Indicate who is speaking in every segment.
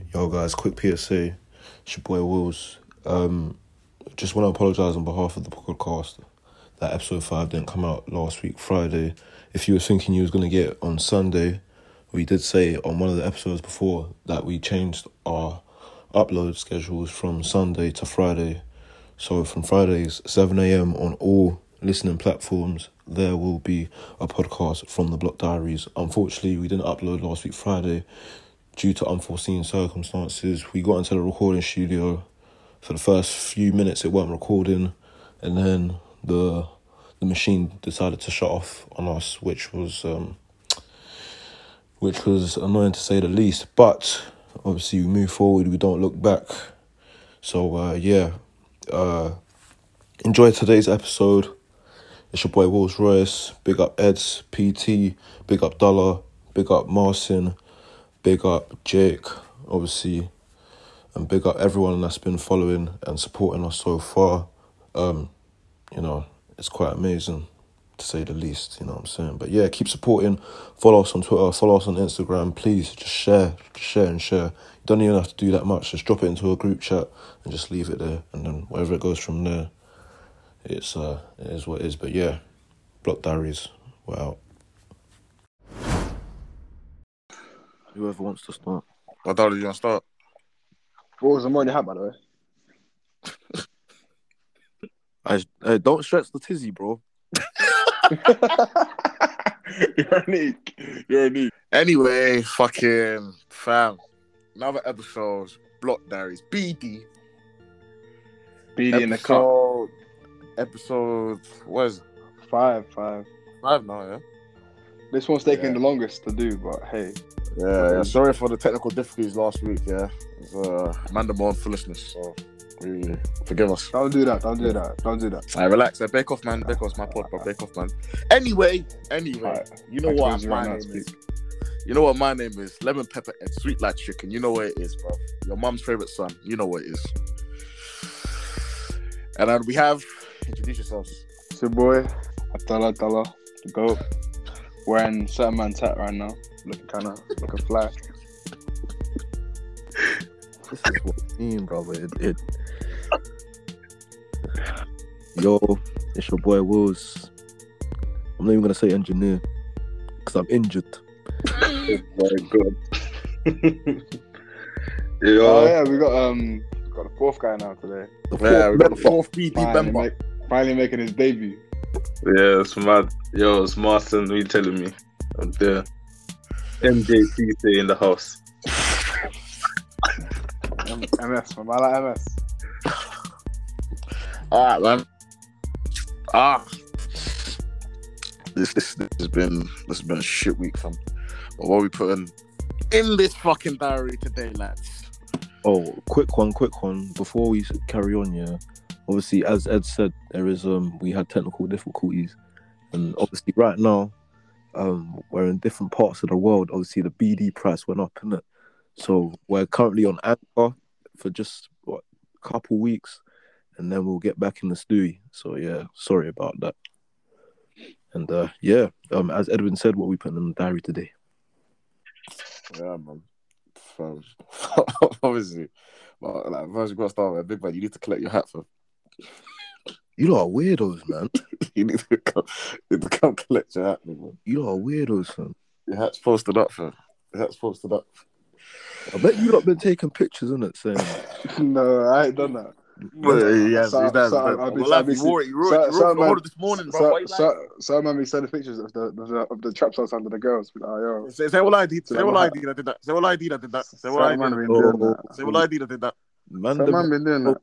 Speaker 1: Yo guys, quick PSA. It's your boy Wills. Just want to apologise on behalf of the podcast that episode 5 didn't come out last week, Friday. If you were thinking you was going to get it on Sunday, we did say on one of the episodes before that we changed our upload schedules from Sunday to Friday. So from Fridays, 7 a.m. on all listening platforms, there will be a podcast from the Block Diaries. Unfortunately, we didn't upload last week Friday due to unforeseen circumstances. We got into the recording studio. For the first few minutes, it weren't recording, and then the machine decided to shut off on us, which was annoying to say the least. But obviously, we move forward. We don't look back. So enjoy today's episode. It's your boy Wills Royce. Big up Eds, PT. Big up Dollar. Big up Marcin. Big up Jake, obviously, and big up everyone that's been following and supporting us so far. It's quite amazing, to say the least, you know what I'm saying? But yeah, keep supporting. Follow us on Twitter, follow us on Instagram. Please, just share. You don't even have to do that much. Just drop it into a group chat and just leave it there. And then wherever it goes from there, it is what it is. But yeah, Block Diaries, we're out. Whoever wants to start.
Speaker 2: What did you want to start?
Speaker 3: What was the morning hat, by the way?
Speaker 1: I don't stretch the tizzy, bro.
Speaker 3: You're a neat.
Speaker 2: Anyway, fucking fam. Another episode, Block Diaries. BD
Speaker 3: in the car.
Speaker 2: Episode, what is it?
Speaker 3: 5.
Speaker 2: 5 now, yeah?
Speaker 3: This one's taking the longest to do, but hey.
Speaker 2: Yeah. Sorry for the technical difficulties last week, yeah. It was man-to-man foolishness, so really forgive us.
Speaker 3: Don't do that.
Speaker 2: Alright, relax. Bake off, man. Bake off's my pod, but bake off, man. Anyway,
Speaker 3: right.
Speaker 2: You know what my name is? You know what my name is? Lemon pepper and sweet like chicken. You know what it is, bro. Your mum's favorite son. You know what it is. And then we have, introduce yourselves.
Speaker 3: It's your boy, Atala, the GOAT. Wearing certain man's hat right now. Looking fly.
Speaker 1: This is what I mean, bro. Yo, it's your boy Wills. I'm not even gonna say engineer because I'm injured.
Speaker 2: Oh my god.
Speaker 3: Oh yeah, we got the fourth guy now today.
Speaker 2: We got the fourth BD member.
Speaker 3: Finally making his debut.
Speaker 4: Yeah, it's mad. Yo, it's Marcin. What you telling me? I'm there. MJC in the house.
Speaker 3: MS, man. I like MS.
Speaker 2: Alright, man. This has been a shit week, fam. But what are we putting in this fucking diary today, lads?
Speaker 1: Oh, quick one. Before we carry on, yeah. Obviously, as Ed said, there is we had technical difficulties, and obviously right now, we're in different parts of the world. Obviously, the BD price went up, innit? So we're currently on Anchor for just a couple weeks, and then we'll get back in the stewie. So yeah, sorry about that. And as Edwin said, what we put in the diary today.
Speaker 2: Yeah, man. Obviously, but first you gotta start with a big man. You need to collect your hat for.
Speaker 1: You lot are weirdos, man.
Speaker 2: You need to come collect your hat, man.
Speaker 1: You lot are weirdos, fam.
Speaker 2: Your hat's posted up, fam. Your hat's posted up.
Speaker 1: I bet you lot been taking pictures, innit? Saying
Speaker 3: no, I ain't done that.
Speaker 2: Yes, you wrote it this morning, bro.
Speaker 3: Some man be sending pictures of the trap sauce under the girls. Like, yo.
Speaker 2: Say what I did. Say what I did. I did that. Say what I did. I did that. Say what I did. Say what I did. I did that.
Speaker 3: Man been doing that.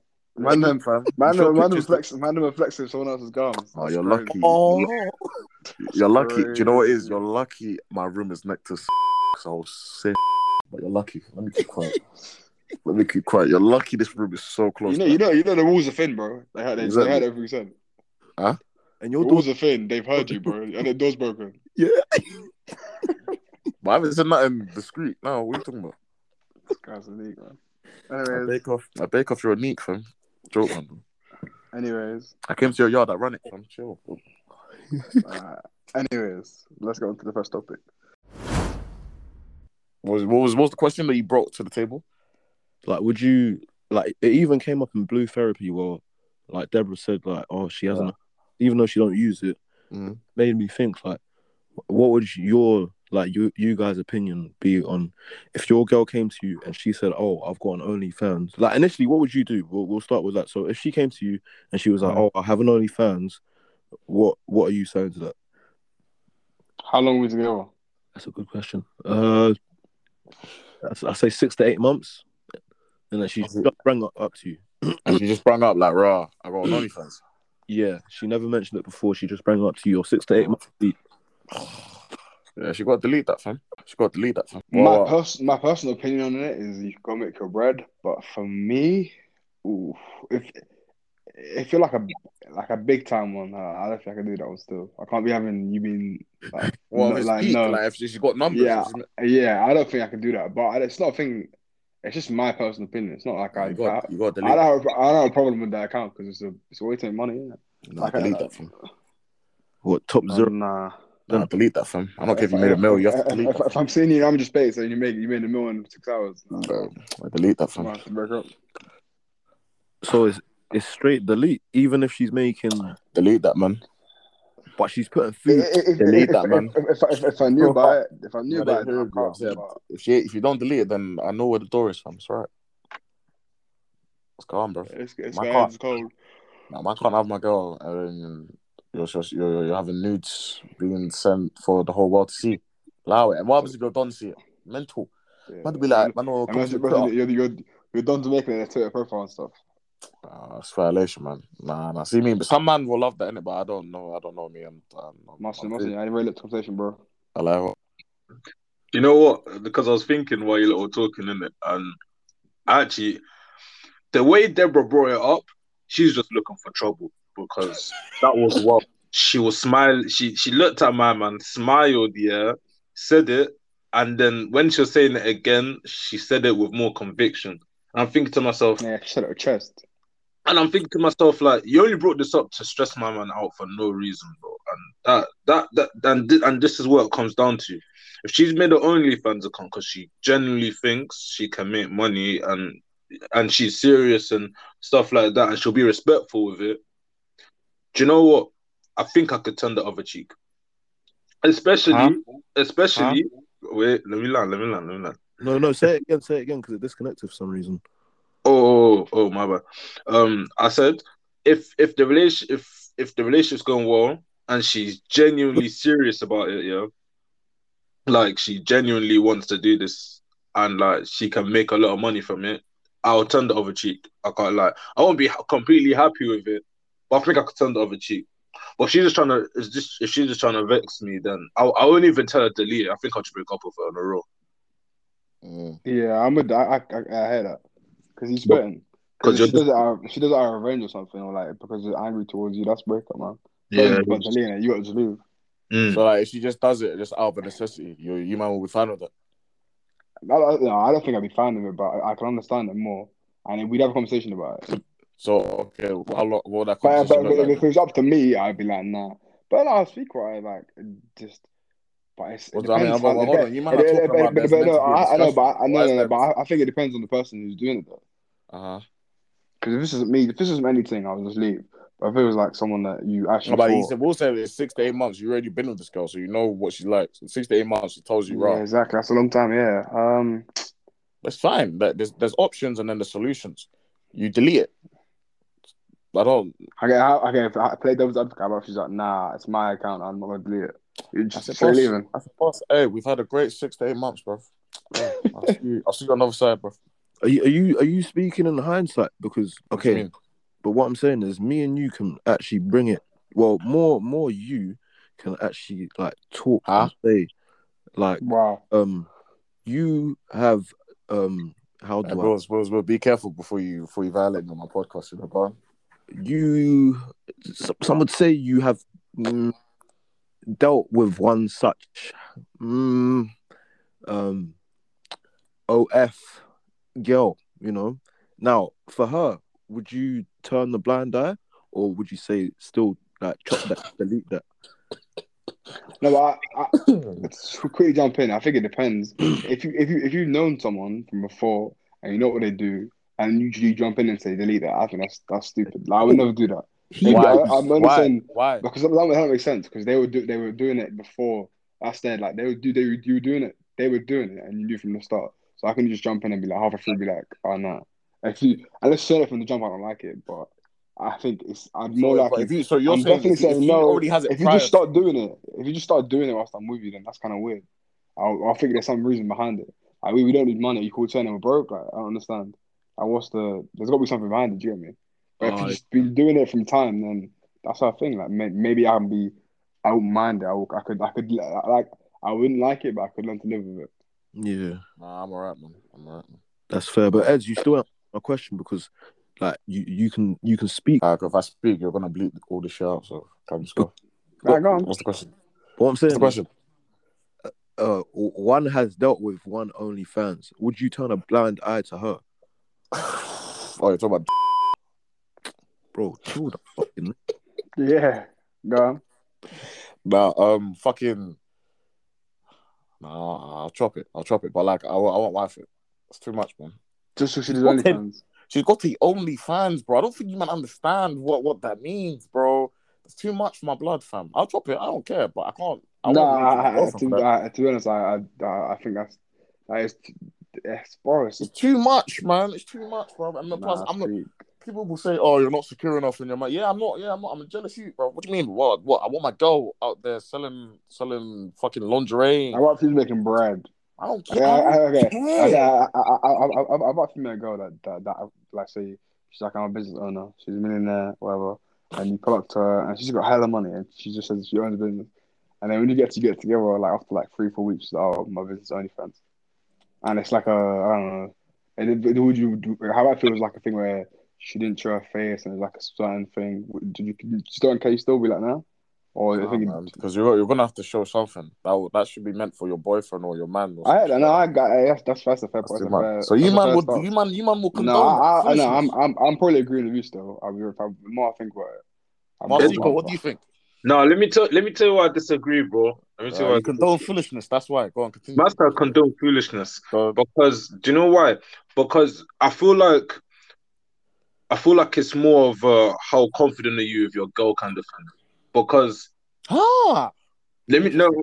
Speaker 3: Man them flexing someone else's gums.
Speaker 2: Oh, you're lucky. You're lucky. Do you know what it is? You're lucky. My room is next to so I was sick. But you're lucky. Let me keep quiet. You're lucky this room is so close.
Speaker 3: You know the rules are thin, bro. They heard everything said.
Speaker 2: Huh?
Speaker 3: And your doors are thin. They've heard you, bro. And the door's broken.
Speaker 1: Yeah.
Speaker 2: But I haven't said nothing discreet. No, what are you talking about?
Speaker 3: This guy's a neat, man. Anyways.
Speaker 2: I bake off your neat, fam. Joke, man.
Speaker 3: Anyways.
Speaker 2: I came to your yard. I run it, fam. Chill.
Speaker 3: Anyways, let's go on to the first topic.
Speaker 2: What was the question that you brought to the table?
Speaker 1: Like, would you like? It even came up in Blue Therapy where, like, Deborah said, like, oh, she hasn't, even though she don't use it, made me think like, what would your like you guys' opinion be on if your girl came to you and she said, oh, I've got an OnlyFans? Like, initially, what would you do? We'll start with that. So, if she came to you and she was like, oh, I have an OnlyFans, what are you saying to that?
Speaker 3: How long was it together?
Speaker 1: That's a good question. I say 6 to 8 months, and then she just bring up to you.
Speaker 2: And she just brought up like, "Raw, I got an OnlyFans."
Speaker 1: Yeah, she never mentioned it before. She just bring up to you. Or 6 to 8 months deep.
Speaker 2: Yeah, she got to delete that, fam.
Speaker 3: My personal opinion on it is you go make your bread, but for me, if you're like a big time one, I don't think I can do that one still. I can't be having you being like,
Speaker 2: if she's got numbers.
Speaker 3: Yeah, I don't think I can do that. But it's not a thing. It's just my personal opinion. It's not like
Speaker 2: you got to delete.
Speaker 3: I don't have a problem with that account because it's a way to make money, isn't it?
Speaker 2: No, delete that, fam.
Speaker 1: What top zero?
Speaker 2: Nah, delete that, fam. I don't care if you made $1 million. You have to delete that.
Speaker 3: If I'm seeing you, I'm just paid, so you made $1 million in 6 hours.
Speaker 2: Delete that, fam.
Speaker 1: So it's straight delete, even if she's making.
Speaker 2: Delete that, man.
Speaker 1: But she's putting food.
Speaker 2: Delete that, man.
Speaker 3: If I knew about it,
Speaker 2: if you don't delete it, then I know where the door is, fam. It's right. Let's go on, bro.
Speaker 3: It's cold.
Speaker 2: No, I can't have my girl and you're having nudes being sent for the whole world to see. Allow it. And what happens if you don't see it? Mental.
Speaker 3: Yeah.
Speaker 2: Man, be like,
Speaker 3: you're done to make a Twitter profile and stuff.
Speaker 2: It's violation, man. Nah. See me, but some man will love that, innit? But I don't know me.
Speaker 3: Mustn't. I didn't really conversation, bro.
Speaker 2: I like it.
Speaker 4: You know what? Because I was thinking while you were talking, innit? And actually, the way Deborah brought it up, she's just looking for trouble because that was what she was smiling. She looked at my man, smiled, yeah, said it, and then when she was saying it again, she said it with more conviction. And I'm thinking to myself,
Speaker 3: yeah, she said it with chest.
Speaker 4: And I'm thinking to myself, like, you only brought this up to stress my man out for no reason, bro. And this is what it comes down to. If she's made her OnlyFans account because she genuinely thinks she can make money and she's serious and stuff like that, and she'll be respectful with it, do you know what? I think I could turn the other cheek. Especially. Wait, let me land.
Speaker 1: No, say it again, because it disconnected for some reason.
Speaker 4: Oh, my bad. I said if the relationship's going well and she's genuinely serious about it, yeah, like she genuinely wants to do this and like she can make a lot of money from it, I'll turn the other cheek. I can't lie. I won't be completely happy with it, but I think I could turn the other cheek. But if she's just trying to vex me, then I won't even tell her to delete it. I think I'll just break up with her on a roll.
Speaker 3: Yeah, I hear that because he's spitting. Because she does it out of revenge or something, or like because she's angry towards you. That's breakup, man.
Speaker 4: Yeah,
Speaker 3: but deleting it, you got to leave.
Speaker 2: So like, if she just does it just out of a necessity, you man will be fine with it.
Speaker 3: I don't think I'd be fine with it, but I can understand it more, and we'd have a conversation about it.
Speaker 2: So okay, how long? What that conversation
Speaker 3: but if it was up to me, I'd be like, nah. But no, I'll speak right, like just. But it depends.
Speaker 2: Hold on. You might not talk about this.
Speaker 3: I think it depends on the person who's doing it though. Because if this isn't me, if this isn't anything, I'll just leave. But if it was like someone that you actually,
Speaker 2: we'll say it's 6 to 8 months. You already been with this girl, so you know what she's like. So 6 to 8 months, she tells you, right?
Speaker 3: Yeah, exactly. That's a long time. Yeah.
Speaker 2: That's fine. There's options and then the solutions. You delete it. I don't.
Speaker 3: Okay. If I play devil's advocate, she's like, nah, it's my account. I'm not gonna delete it. You just say leaving.
Speaker 2: I suppose. Hey, we've had a great 6 to 8 months, bro. Yeah, I'll see you on the other side, bro.
Speaker 1: Are you speaking in hindsight? Because okay, but what I'm saying is, me and you can actually bring it. Well, more you can actually like talk and say, like,
Speaker 3: wow.
Speaker 1: You have how do
Speaker 2: Bros, be careful before you violate me on my podcast, you know, bro.
Speaker 1: Some would say you have dealt with one such OF girl, you know. Now, for her, would you turn the blind eye, or would you say still like chop that, delete that?
Speaker 3: No, but I quickly jump in. I think it depends. If you've known someone from before and you know what they do, and you jump in and say delete that. I think that's stupid. Like, I would never do that. I'm only saying
Speaker 2: why?
Speaker 3: Because that makes sense because they were doing it before. That's their like you were doing it. They were doing it, and you knew from the start. So I can just jump in and be like halfway through, be like, oh no. Unless say it from the jump, I don't like it. But I think I'm more likely.
Speaker 2: I'm
Speaker 3: definitely saying no.
Speaker 2: Already has it
Speaker 3: if you just start doing it, whilst I'm with you, then that's kind of weird. I'll think there's some reason behind it. Like, we don't need money. You call turn them broke. Like, I don't understand. There's got to be something behind it. Do you get me? But if you just be doing it from time, then that's our thing. Like, maybe I wouldn't mind it. I wouldn't like it, but I could learn to live with it.
Speaker 1: Yeah.
Speaker 2: Nah, I'm alright, man.
Speaker 1: That's fair. But Ed, you still have a question because, like, you can speak.
Speaker 2: If I speak, you're gonna bleep all the shit out. So can just go.
Speaker 3: Right, go on.
Speaker 2: What's the question?
Speaker 1: What I'm saying.
Speaker 2: What's the question?
Speaker 1: One has dealt with one OnlyFans. Would you turn a blind eye to her?
Speaker 2: Oh, you're talking about,
Speaker 1: bro? Chill the fucking.
Speaker 3: Yeah, go on.
Speaker 2: Fucking. Nah, I'll chop it. But like, I won't wife it. It's too much, man.
Speaker 3: Just so she's OnlyFans.
Speaker 2: She's got the OnlyFans, bro. I don't think you man understand what that means, bro. It's too much for my blood, fam. I'll chop it. I don't care, but I can't.
Speaker 3: To be honest, I think bro.
Speaker 2: It's too much, man. It's too much, bro. And plus, I'm not. People will say, "Oh, you're not secure enough in your mind." Yeah, I'm not. I'm a jealous you, bro. What do you mean? What? I want my girl out there selling fucking lingerie.
Speaker 3: I want she's making bread.
Speaker 2: I don't care.
Speaker 3: I bought female girl that like say she's like, I'm a business owner, she's a millionaire, whatever, and you pull up to her and she's got hella money and she just says she owns a business, and then when you get together like after like 3-4 weeks, she's like, oh, my business OnlyFans, and it's like I don't know. And would you do? How I feel is like a thing where she didn't show her face and it's like a certain thing. Did you still be like no? Or
Speaker 2: because you're gonna have to show something that should be meant for your boyfriend or your man.
Speaker 3: That's a fair point.
Speaker 2: So you man will condone.
Speaker 3: I'm probably agreeing with you still. The more I think about it.
Speaker 2: What do you think?
Speaker 4: No, let me tell you why I disagree, bro. Let me tell you why I
Speaker 2: condone foolishness. That's why. Go on, continue.
Speaker 4: Master condone foolishness because do you know why? Because I feel like it's more of how confident are you with your girl kind of thing. Because let me know.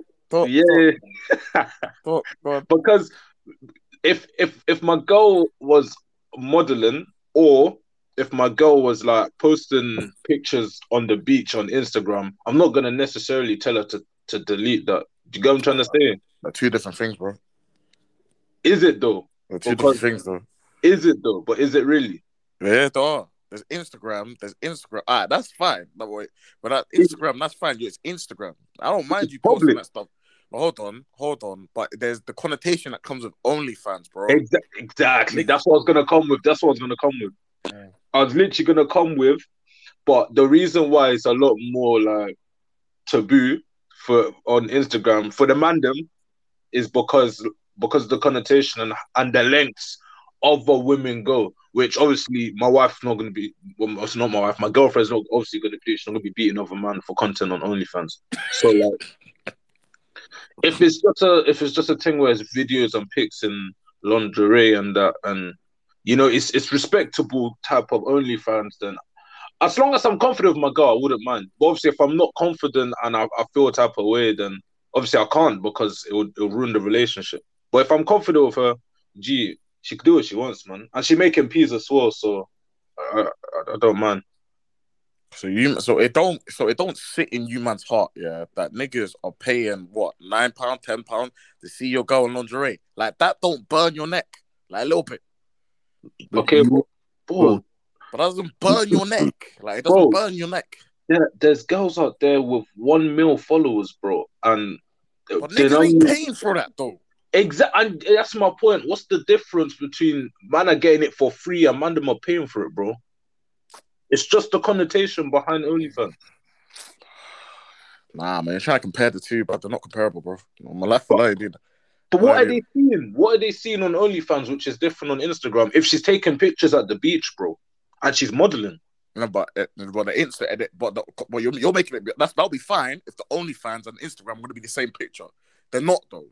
Speaker 4: Because if my girl was modeling or if my girl was like posting pictures on the beach on Instagram, I'm not gonna necessarily tell her to delete that. Do you get what I'm trying to say?
Speaker 2: They're two different things, bro.
Speaker 4: Is it though?
Speaker 2: They're two different things, though.
Speaker 4: Is it though? But is it really?
Speaker 2: Yeah, they are. There's Instagram. That's fine. But Instagram, that's fine. It's Instagram. I don't mind you posting that stuff. But hold on. But there's the connotation that comes with OnlyFans, bro.
Speaker 4: Exactly. That's what I was gonna come with. Yeah. I was literally gonna come with, but the reason why it's a lot more like taboo on Instagram for the mandem is because the connotation and the lengths other women go, which obviously my wife's not going to be. Well, it's not my wife. My girlfriend's not obviously going to do. She's not going to be beating other man for content on OnlyFans. So like, if it's just a thing where it's videos and pics and lingerie and that, and you know, it's respectable type of OnlyFans, then as long as I'm confident with my girl, I wouldn't mind. But obviously, if I'm not confident and I feel a type of way, then obviously I can't because it'll ruin the relationship. But if I'm confident with her, she can do what she wants, man, and she making peas as well. So I don't mind.
Speaker 2: So it don't sit in you man's heart, yeah, that niggas are paying what £9, £10 to see your girl in lingerie. Like that don't burn your neck, like a little bit.
Speaker 4: Okay, bro.
Speaker 2: But that doesn't burn your neck. Like it doesn't burn your neck.
Speaker 4: Yeah, there's girls out there with 1 million followers, bro, and
Speaker 2: but niggas ain't paying for that though.
Speaker 4: Exactly, and that's my point. What's the difference between man are getting it for free and man them are paying for it, bro? It's just the connotation behind OnlyFans.
Speaker 2: Nah, man, you're trying to compare the two, but they're not comparable, bro. My life for life, dude.
Speaker 4: But what are they seeing? What are they seeing on OnlyFans, which is different on Instagram? If she's taking pictures at the beach, bro, and she's modeling.
Speaker 2: No, but the Insta edit, but you're making it. That'll be fine if the OnlyFans and Instagram are going to be the same picture. They're not though.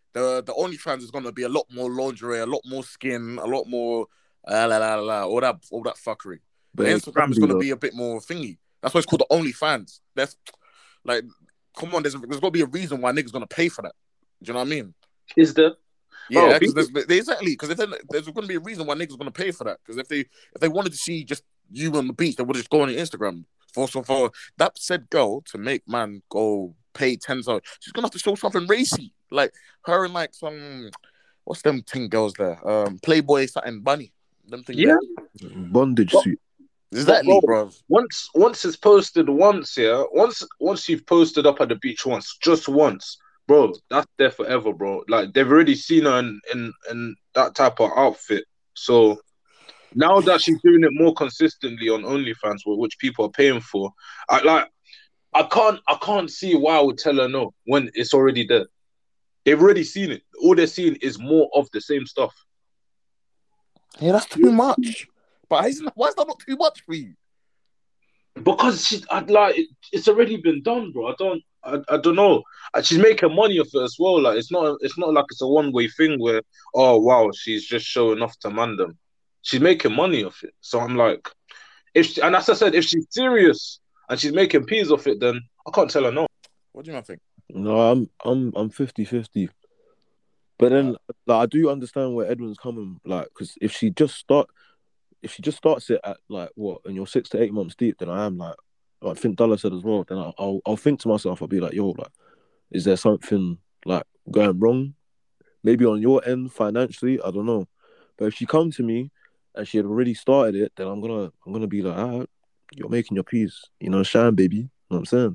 Speaker 2: the OnlyFans is gonna be a lot more lingerie, a lot more skin, a lot more all that fuckery.
Speaker 1: But
Speaker 2: The
Speaker 1: it can
Speaker 2: Instagram is
Speaker 1: be
Speaker 2: gonna
Speaker 1: though.
Speaker 2: be a bit more thingy. That's why it's called the OnlyFans. That's like, come on, there's gotta be a reason why niggas gonna pay for that. Do you know what I mean?
Speaker 4: Is there?
Speaker 2: Yeah,
Speaker 4: Bro,
Speaker 2: because exactly, because if there's going to be a reason why niggas going to pay for that. Because if they wanted to see just you on the beach, they would just go on your Instagram. For that said girl to make man go pay $10, she's gonna have to show something racy, like her and like some what's them thing girls there, Playboy something bunny, them thing
Speaker 4: yeah.
Speaker 2: there.
Speaker 1: Bondage
Speaker 4: But-
Speaker 1: suit.
Speaker 2: Exactly,
Speaker 4: But,
Speaker 2: bro.
Speaker 4: Once it's posted once, yeah. Once you've posted up at the beach once, just once, bro, that's there forever, bro. Like they've already seen her in that type of outfit. So now that she's doing it more consistently on OnlyFans, which people are paying for, I can't see why I would tell her no when it's already there. They've already seen it. All they're seeing is more of the same stuff.
Speaker 2: Yeah, that's too much. But why is that not too much for you?
Speaker 4: Because it's already been done, bro. I don't know. She's making money off it as well. Like it's not like it's a one-way thing where, oh wow, she's just showing off to Mandem. She's making money off it. So I'm like, and as I said, if she's serious and she's making peas off it, then I can't tell her no.
Speaker 2: What do you think?
Speaker 1: No, I'm 50-50. But then like, I do understand where Edwin's coming, like, because if she just starts it at like what, and you're 6 to 8 months deep, then I am like, I think Dalla said as well. Then I'll think to myself, I'll be like, yo, like, is there something like going wrong? Maybe on your end financially, I don't know. But if she come to me and she had already started it, then I'm gonna be like, all right, you're making your peace, shine, baby. You know what I'm saying?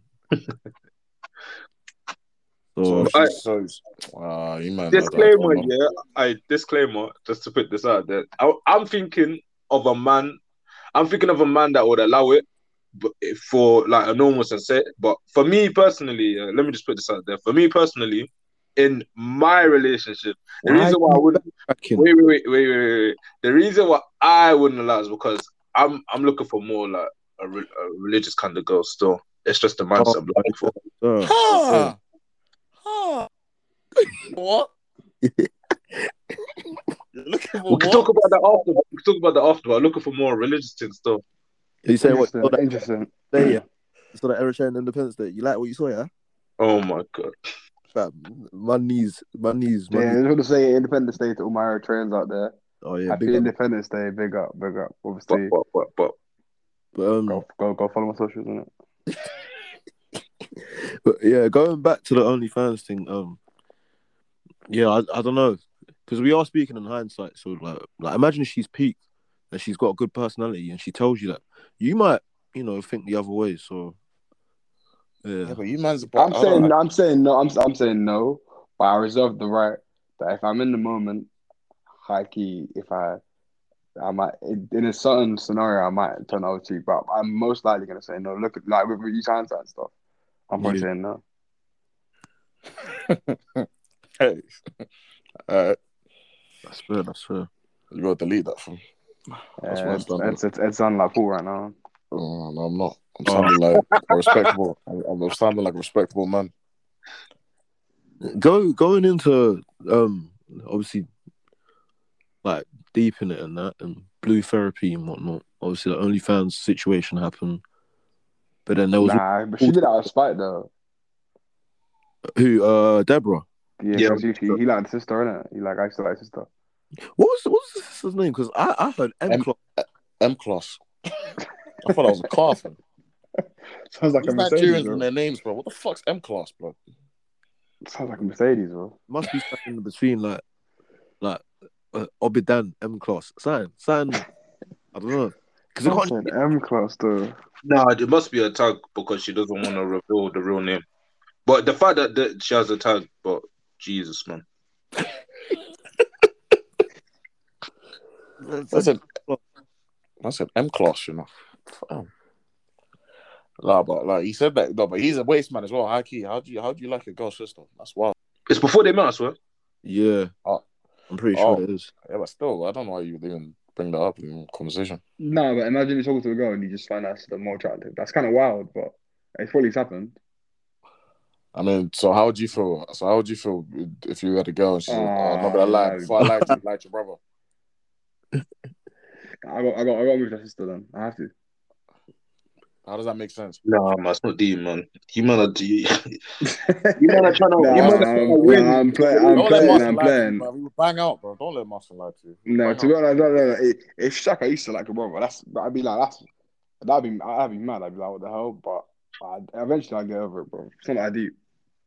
Speaker 1: So
Speaker 2: You man.
Speaker 4: Disclaimer, yeah. Disclaimer, just to put this out there. I'm thinking of a man. I'm thinking of a man that would allow it, but for like a normal sunset. But for me personally, let me just put this out there. For me personally, in my relationship, the reason why I wouldn't wait. The reason why I wouldn't allow is because I'm looking for more like a religious kind of girl. Still, it's just the mindset I'm looking for.
Speaker 2: What?
Speaker 4: We can talk about that after. I'm looking for more religious things still.
Speaker 1: You say what?
Speaker 3: Interesting.
Speaker 1: Yeah. So that Eritrean Independence Day. You like what you saw, yeah?
Speaker 4: Oh my god.
Speaker 1: Fam, my knees.
Speaker 3: Yeah, I just want to say Independence Day to all my Eritreans out there.
Speaker 1: Oh yeah,
Speaker 3: Happy Independence Day, big up. Obviously,
Speaker 4: but
Speaker 3: go follow my socials, innit?
Speaker 1: But yeah, going back to the OnlyFans thing, yeah, I don't know, because we are speaking in hindsight. So like imagine if she's peaked and she's got a good personality and she tells you that, you might, think the other way. So yeah,
Speaker 2: But you man's.
Speaker 3: I'm saying no, but I reserve the right that if I'm in the moment, high key, if I might in a certain scenario I might turn over to you, but I'm most likely gonna say no. Look at like with you hindsight and stuff. I'm probably saying no.
Speaker 2: Hey,
Speaker 1: that's fair.
Speaker 2: You gotta delete that from. That's what I've done.
Speaker 3: It's sounding like Paul right now.
Speaker 2: Oh, no, I'm not. I'm sounding like a respectable. I'm sounding like a respectable man.
Speaker 1: Going into obviously like deep in it and that and blue therapy and whatnot. Obviously, the OnlyFans situation happened, but then there was
Speaker 3: but she did it out of spite though.
Speaker 1: Who? Deborah.
Speaker 3: Yeah, because he liked the sister, innit? I used to like sister.
Speaker 1: What was the sister's name? Because I heard
Speaker 2: M-Class. I thought that was a car thing.
Speaker 3: Sounds like a Mercedes,
Speaker 2: Nigerians in their names, bro. What the fuck's M-Class, bro?
Speaker 3: Sounds like a Mercedes, bro.
Speaker 1: Must be something between like Obidan M-Class. Sign. I don't know. Because it can't
Speaker 3: M-Class though.
Speaker 4: Nah, it must be a tag because she doesn't want to reveal the real name. But the fact that she has a tag, but Jesus, man.
Speaker 2: I said M-Class, No, but like he said that. No, but he's a waste man as well. High key. How do you like your girl's sister? That's wild.
Speaker 4: It's before they met, I swear.
Speaker 1: Yeah. I'm pretty sure it is.
Speaker 2: Yeah, but still, I don't know why you would even bring that up in conversation.
Speaker 3: No, but imagine you're talking to a girl and you just find out the more attractive. That's kind of wild, but it's probably happened.
Speaker 2: I mean, so how would you feel? So how would you feel if you had a girl and she said, "I'm not gonna lie, before I lied to you, lied to your brother."
Speaker 3: I got to move to sister then. I have to.
Speaker 2: How does that make sense?
Speaker 4: No, man, it's not deep, man. You man are you man are trying to win.
Speaker 3: I'm playing.
Speaker 2: Don't let Martin
Speaker 3: I'm
Speaker 2: lie to you,
Speaker 3: playing.
Speaker 2: bro. We would bang out, bro. Don't let Martin lie to you.
Speaker 3: No,
Speaker 2: Bang
Speaker 3: to be
Speaker 2: out.
Speaker 3: honest, no. If Shaka used to like a brother, I'd be like, I'd be mad. I'd be like, what the hell? But eventually I'd get over it, bro. It's not that deep.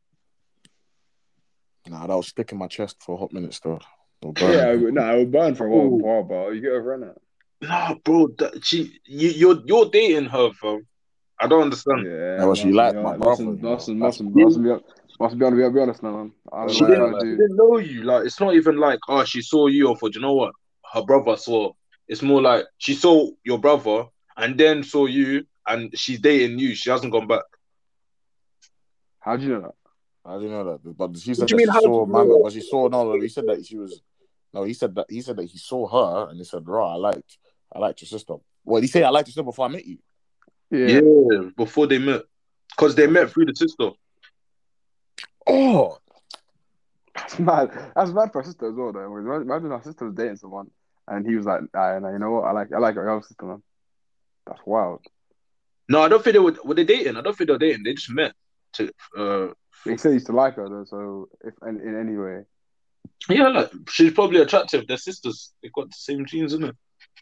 Speaker 2: Nah, that was stick in my chest for a hot minute still.
Speaker 3: Yeah, it would burn for a while, but you get over it.
Speaker 4: Nah, bro, you're dating her, fam. I don't understand.
Speaker 2: Yeah, well, she liked my brother.
Speaker 3: Mustn't be honest now, man.
Speaker 4: She didn't know you. Like, it's not even like, oh, she saw you or for, do you know what? Her brother saw. It's more like she saw your brother and then saw you and she's dating you. She hasn't gone back.
Speaker 3: How do you know that?
Speaker 2: How do you know that? But she said
Speaker 4: What do you
Speaker 2: that
Speaker 4: mean,
Speaker 2: she saw Mama, but she saw no. He said that she was. No, he said that he saw her and he said, "Right, I liked your sister." Well, he said, "I liked your sister before I met you."
Speaker 4: Yeah, before they met, because they met through the sister.
Speaker 2: Oh,
Speaker 3: that's mad. That's mad for a sister as well, though. Imagine our sister was dating someone and he was like, you know what? I like your sister, man. That's wild.
Speaker 4: No, I don't think they were they dating. I don't think they were dating. They just met.
Speaker 3: He said he used to like her though, so if in any way.
Speaker 4: Yeah, like she's probably attractive. They're sisters. They got the same genes, isn't it?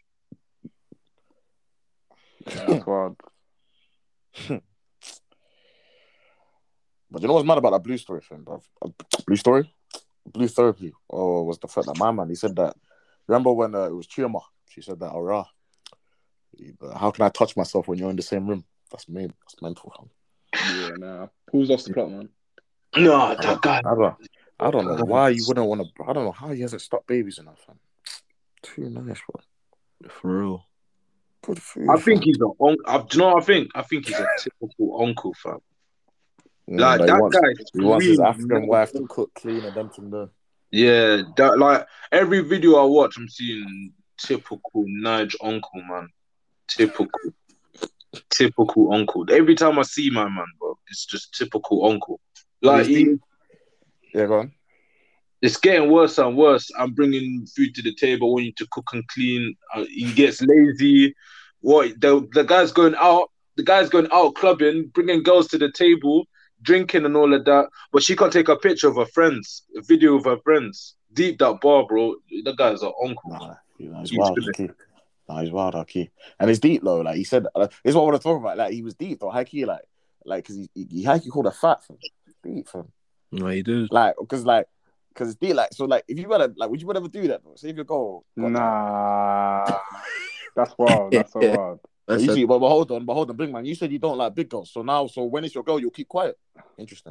Speaker 3: Yeah, that's wild.
Speaker 2: But you know what's mad about that blue story thing, bro? Blue therapy. Oh, was the fact that my man, he said that. Remember when it was Chioma? She said that, how can I touch myself when you're in the same room? That's mean. That's mental.
Speaker 3: Yeah, nah. Who's lost the plot, man?
Speaker 4: No, that guy.
Speaker 2: I don't know why you wouldn't want to. I don't know how he hasn't stopped babies enough, fam. Too nice, bro.
Speaker 1: For real.
Speaker 2: Good food.
Speaker 4: I think he's do you know what I think? I think he's a typical uncle, fam. Like that guy.
Speaker 2: He wants his African wife to cook, clean, and them from there.
Speaker 4: Yeah, that like every video I watch, I'm seeing typical Nige uncle, man. Typical uncle. Every time I see my man, bro, it's just typical uncle. Like
Speaker 2: yeah, go on.
Speaker 4: It's getting worse and worse. I'm bringing food to the table. I want you to cook and clean. He gets lazy. What the guy's going out. The guy's going out clubbing, bringing girls to the table, drinking and all of that. But she can't take a picture of her friends, a video of her friends. Deep that bar, bro. That guy's an uncle.
Speaker 2: Nah, he's wild. He's wild, Haki. And it's deep though. Like he said, this is what I want to talk about. Like he was deep though, Haki. Like because he Haki called her fat, fam. Deep, fam.
Speaker 1: No, he did.
Speaker 2: Because it's deep. Like so, like if you were would you ever do that? Bro? Say if your goal.
Speaker 3: Nah, that's wild. That's so wild.
Speaker 2: But hold on, big man. You said you don't like big girls, so when it's your girl, you'll keep quiet. Interesting.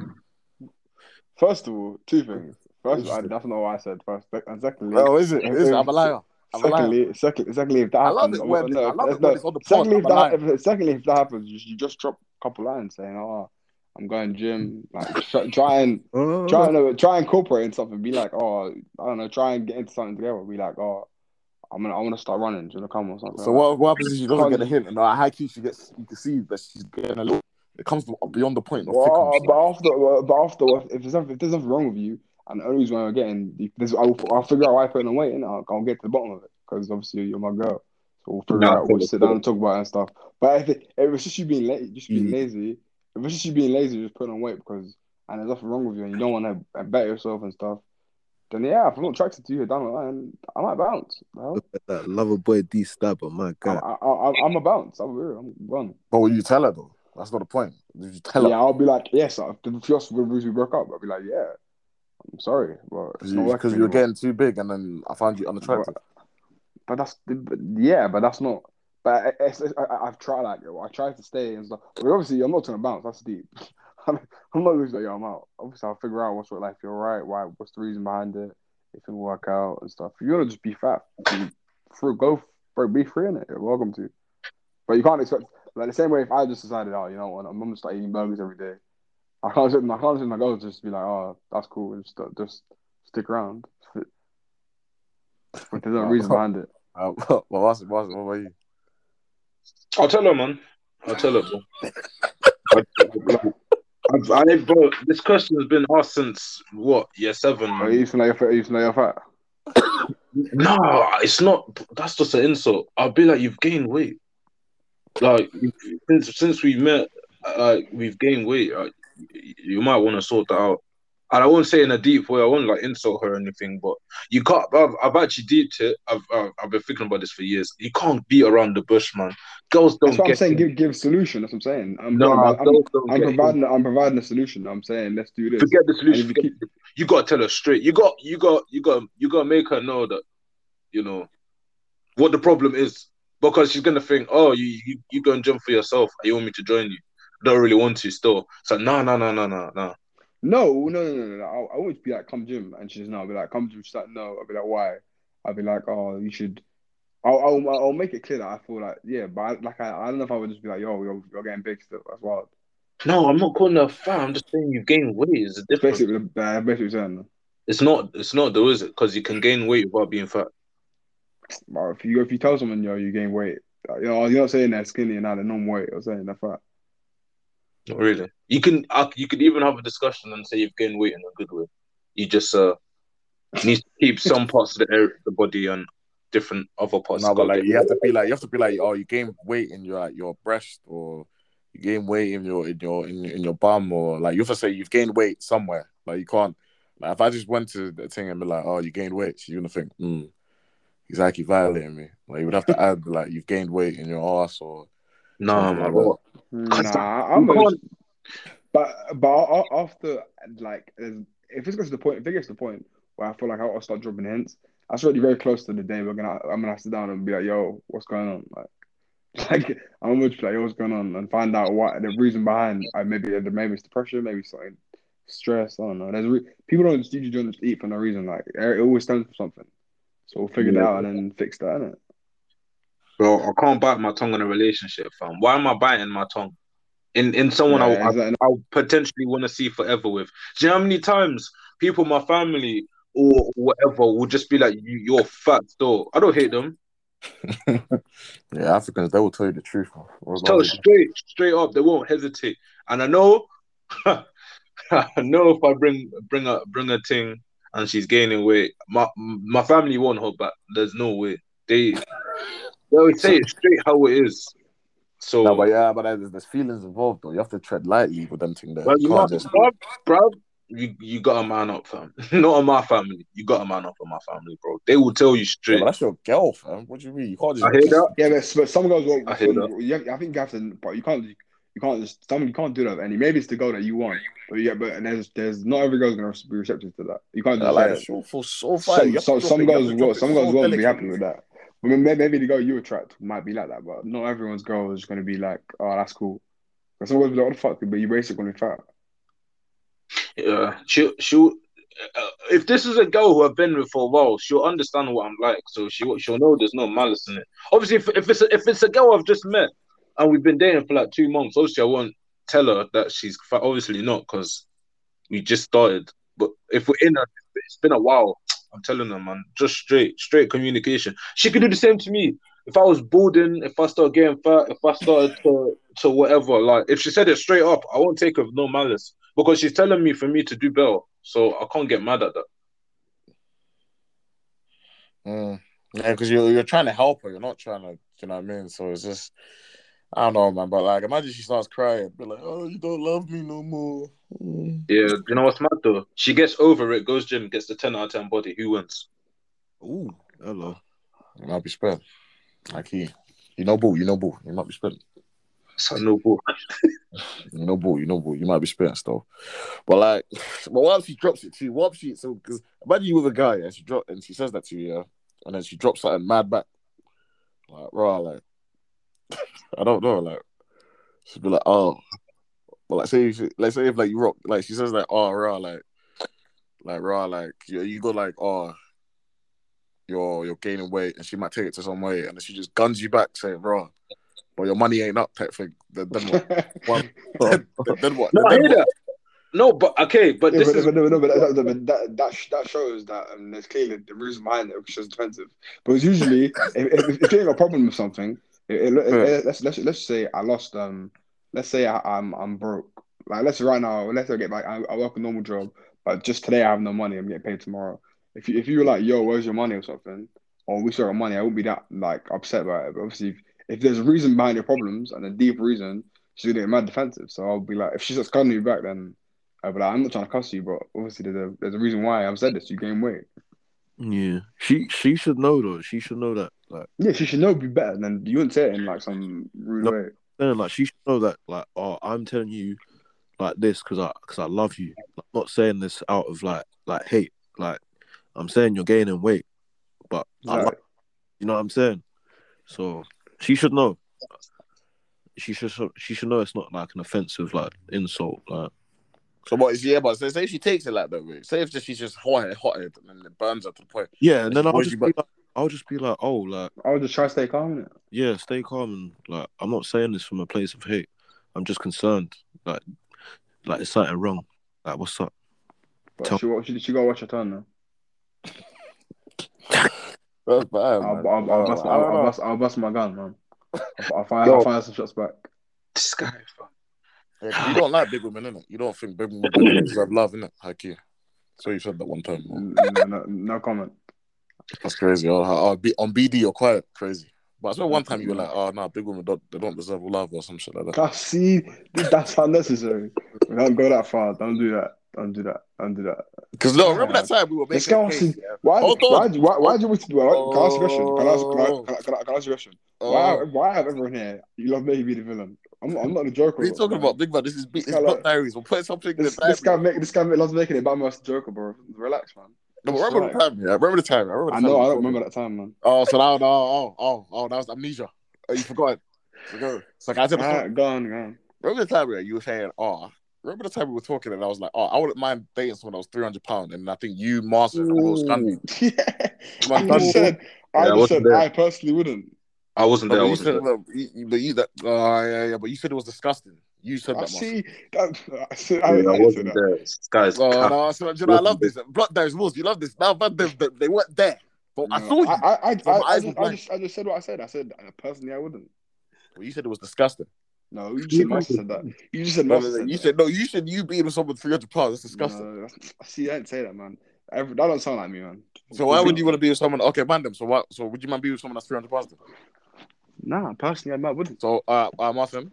Speaker 3: First of all, two things. First, that's not what I said. First, and secondly,
Speaker 2: is it? I'm a liar.
Speaker 3: Secondly, if that happens,
Speaker 2: I love it when it's on the pod.
Speaker 3: Secondly, if that happens, you just drop a couple lines saying, "Oh, I'm going gym." Like try and incorporate in something. Be like, "Oh, I don't know." Try and get into something together. Be like, "Oh, I want to start running. Do you want to come or something?"
Speaker 2: So what happens is she doesn't get a hint, and high key you can see that she's getting a little. It comes beyond the point.
Speaker 3: But after, if there's nothing wrong with you, and the only reason why I'm getting this, I'll figure out why I put on weight, and I'll get to the bottom of it because obviously you're my girl. So we'll figure out. We'll sit down and talk about it and stuff. But if it's just you being lazy, if it's just you being lazy, just putting on weight and there's nothing wrong with you, and you don't want to better yourself and stuff, then yeah, if I'm not attracted to you down the line, I might bounce.
Speaker 1: Look at that lover boy D stabber, my God.
Speaker 3: I'm a bounce. I'm gone.
Speaker 2: But will you tell her though? That's not the point. Did you tell her?
Speaker 3: Yeah, I'll be like, yes. If we broke up, I'll be like, yeah. I'm sorry, but it's not working.
Speaker 2: Because you were getting too big, and then I found you unattractive.
Speaker 3: But that's not. But I've tried I tried to stay and stuff. But obviously, I'm not trying to bounce. That's deep. I'm not going to say, I'm out. Obviously, I'll figure out what's what life you're right. Why? What's the reason behind it? If it can work out and stuff. If you want to just be fat, be free in it. You're welcome to. But you can't expect like the same way if I just decided, oh, you know what, I'm gonna start eating burgers every day. I can't sit my goal just be like, oh, that's cool, and just stick around. But there's no reason behind it.
Speaker 2: What about you?
Speaker 4: I'll tell her, man. I'll tell her, bro. Bro, this question has been asked since what, year 7,
Speaker 3: Are you
Speaker 4: man.
Speaker 3: used to know your fat? You used to know your fat?
Speaker 4: No, it's not. That's just an insult. I'll be like, you've gained weight. Like since we met, we've gained weight. You might want to sort that out. And I won't say in a deep way. I won't like insult her or anything. But you can't. I've actually deeped it. I've been thinking about this for years. You can't beat around the bush, man. Girls
Speaker 3: That's
Speaker 4: don't
Speaker 3: what I'm
Speaker 4: get
Speaker 3: saying.
Speaker 4: him.
Speaker 3: Give solution. That's what I'm saying.
Speaker 4: Nah, girls don't
Speaker 3: I'm
Speaker 4: get him.
Speaker 3: providing a solution. I'm saying let's do this.
Speaker 4: Forget the
Speaker 3: And
Speaker 4: solution.
Speaker 3: if you keep,
Speaker 4: You got to tell her straight. You got to make her know that you know what the problem is, because she's gonna think, oh, you go and jump for yourself. You want me to join you? I don't really want to still. So no.
Speaker 3: no. I won't be like, come gym, and she's no. I'll be like, come gym. She's like, no. I'll be like, why? I'll be like, oh, you should. I'll make it clear that I feel like, yeah, but I don't know if I would just be like, yo, you're getting big still. That's wild.
Speaker 4: No, I'm not calling her fat. I'm just saying you've gained weight. It's a
Speaker 3: It's
Speaker 4: difference.
Speaker 3: basically basically saying.
Speaker 4: It's not. It's not though, is it? Because you can gain weight without being fat.
Speaker 3: But if you tell someone, yo, you gain weight, you're not saying they're skinny and now they're normal weight. You're saying they're fat.
Speaker 4: Not really. You could even have a discussion and say you've gained weight in a good way. You just need to keep some parts of the body and different other parts.
Speaker 2: No, but like you have to be like, oh, you gain weight in your breast, or you gain weight in your bum, or like you have to say you've gained weight somewhere. Like you can't. Like if I just went to the thing and be like, oh, you gained weight, she's gonna think, he's actually violating me. Like you would have to add like you've gained weight in your ass or
Speaker 4: Nah,
Speaker 2: something
Speaker 4: man.
Speaker 2: like that.
Speaker 3: Nah, but after like, if it gets to the point where I feel like I'll start dropping hints, that's already very close to the day I'm gonna sit down and be like, yo, what's going on? Like I'm gonna be like, yo, what's going on, and find out what the reason behind. Maybe it's depression, maybe something, stress. I don't know. People don't usually just eat for no reason. Like it always stems from something. So we'll figure it
Speaker 4: Yeah.
Speaker 3: out and then fix that, innit?
Speaker 4: Bro, I can't bite my tongue in a relationship, fam. Why am I biting my tongue in someone
Speaker 3: Yeah, exactly.
Speaker 4: I'll potentially want to see forever with? Do you know how many times people, my family or whatever, will just be like, "You're fat." Still, I don't hate them.
Speaker 2: Yeah, Africans, they will tell you the truth.
Speaker 4: Just tell straight up. They won't hesitate. And I know, I know if I bring a thing and she's gaining weight, my family won't hold back. There's no way. They always say it straight how it is. So,
Speaker 2: No, but there's feelings involved though. You have to tread lightly with them thing there.
Speaker 4: well,
Speaker 2: You
Speaker 4: you
Speaker 2: can't
Speaker 4: must,
Speaker 2: just.
Speaker 4: bro. You got a man up, fam. Not on my family. You got a man up on my family, bro. They will tell you
Speaker 2: Yeah,
Speaker 4: straight.
Speaker 2: but that's your girl, fam. What do you mean? You can't just.
Speaker 4: I hear that.
Speaker 3: Yeah, but some girls will.
Speaker 4: I hear that.
Speaker 3: I think you have to, but you can't just. You can't do that. And maybe it's the girl that you want, but there's not every girl's gonna be receptive to that. You can't just
Speaker 2: Like
Speaker 3: say
Speaker 2: sure for so far.
Speaker 3: some girls won't be happy with that. I mean, maybe the girl you attract might be like that, but not everyone's girl is gonna be like, oh, that's cool. But some girls be like, what the fuck? But you basically fat.
Speaker 4: Yeah, she'll. If this is a girl who I've been with for a while, she'll understand what I'm like. So she'll know there's no malice in it. Obviously, if it's a girl I've just met and we've been dating for like 2 months, obviously I won't tell her that she's fat. Obviously not, because we just started. But if we're it's been a while. I'm telling her, man, just straight communication. She could do the same to me. If I was boarding, if I start getting fat, if I started to whatever, like if she said it straight up, I won't take her with no malice, because she's telling me for me to do better. So I can't get mad at that.
Speaker 2: Yeah, because you're trying to help her. You're not trying to, you know what I mean? So it's just, I don't know, man. But like, imagine she starts crying, be like, "Oh, you don't love me no more."
Speaker 4: Yeah, do you know what's mad though? She gets over it, goes gym, gets the 10 out of 10 body. Who wins?
Speaker 1: Ooh, hello.
Speaker 2: You might be spent. Like you know, boo. You might be spent.
Speaker 4: So no ball.
Speaker 2: You know, boo. You might be spent still. But like, what if she drops it to you? What if she? So, because imagine you with a guy and she says that to you, yeah, and then she drops something mad back, like raw, like I don't know, like she'd be like, oh, but like say if like you rock, like she says like, oh raw, like raw, like you go like, oh, you're gaining weight, and she might take it to some weight, and then she just guns you back saying raw, but your money ain't up type thing. Then what? Then what?
Speaker 4: No, I hear that. No, but okay, but
Speaker 3: Yeah,
Speaker 4: this
Speaker 3: but
Speaker 4: is
Speaker 3: that shows that there's clearly the reason behind it, which is expensive. Because usually, if you have a problem with something, let's say I lost let's say I'm broke, Like, let's say right now, let's say I get like I work a normal job, but just today I have no money. I'm getting paid tomorrow. If you were like, yo, where's your money or something, or we still got money, I wouldn't be that like upset about it. But obviously, if there's a reason behind your problems and a deep reason, she's gonna get mad defensive. So I'll be like, if she starts cutting me back, then I'll be like, I'm not trying to cuss you, but obviously there's a reason why I've said this. You gain weight.
Speaker 1: Yeah, she should know though. She should know that. Like,
Speaker 3: Yeah, she should know be better than you wouldn't say it in like some rude
Speaker 1: no,
Speaker 3: way.
Speaker 1: like she should know that. Like, oh, I'm telling you like this because I love you. I'm not saying this out of like hate. Like, I'm saying you're gaining weight, but I
Speaker 3: Exactly.
Speaker 1: like, you know what I'm saying. So she should know. She should know it's not like an offensive like insult. Like,
Speaker 2: So what is but say if she takes it like that, way. Say if she's just hot-headed and it burns her to the point.
Speaker 1: yeah, and then
Speaker 2: What you
Speaker 1: I'll just be like, oh, like,
Speaker 3: I'll just try to stay calm in it.
Speaker 1: yeah, stay calm and like I'm not saying this from a place of hate. I'm just concerned. Like it's something wrong. Like, what's up?
Speaker 3: But she gotta watch her turn now.
Speaker 2: That's bad, man.
Speaker 3: I'll bust my gun, man. I'll fire some shots back.
Speaker 4: This guy,
Speaker 2: Yeah, you don't like big women, innit? You don't think big women deserve love, innit? Haki. So you said that one time.
Speaker 3: No comment.
Speaker 2: That's crazy. On BD, you're quite crazy. But I swear one time you were like, oh, no, big women don't deserve love or some shit like that.
Speaker 3: See, that's unnecessary. We don't go that far. Don't do that.
Speaker 2: Because no, remember that time we were making a case,
Speaker 3: why do you want to do it? Can I ask you a question? Can I ask you a question? Why have everyone here? You love me be the villain. I'm not the Joker.
Speaker 2: What are you talking about, big man? This is Blood Diaries. We'll put something in the
Speaker 3: This guy loves making it Batman as the Joker, bro. Relax, man.
Speaker 2: No, remember the time? Yeah, remember the time.
Speaker 3: I know. I don't remember that time, man.
Speaker 2: Oh, so now, that was amnesia. Oh, you forgot. So I said,
Speaker 3: go on.
Speaker 2: Remember the time where you were saying, remember the time we were talking and I was like, I wouldn't mind dating someone that was 300 pounds, and I think you mastered and Will Scundy.
Speaker 3: Yeah. I just said I personally wouldn't.
Speaker 4: I wasn't there.
Speaker 2: But you said it was disgusting. You said that.
Speaker 3: See,
Speaker 4: I wasn't there. This guy's
Speaker 2: I love this. Blood Diaries Wolves. You love this. Now, but they weren't there. But I saw you.
Speaker 3: I just said what I said. I said personally I wouldn't.
Speaker 2: Well, you said it was disgusting.
Speaker 3: No, you said Master said that. You just said Master said that.
Speaker 2: You said you being with someone 300 pounds. That's disgusting.
Speaker 3: See, I didn't say that, man. That don't sound like me, man.
Speaker 2: So why would you want to be with someone? Okay, random. So what? So would you mind be with someone that's 300 pounds?
Speaker 3: Nah, personally, I wouldn't.
Speaker 2: So, Martin.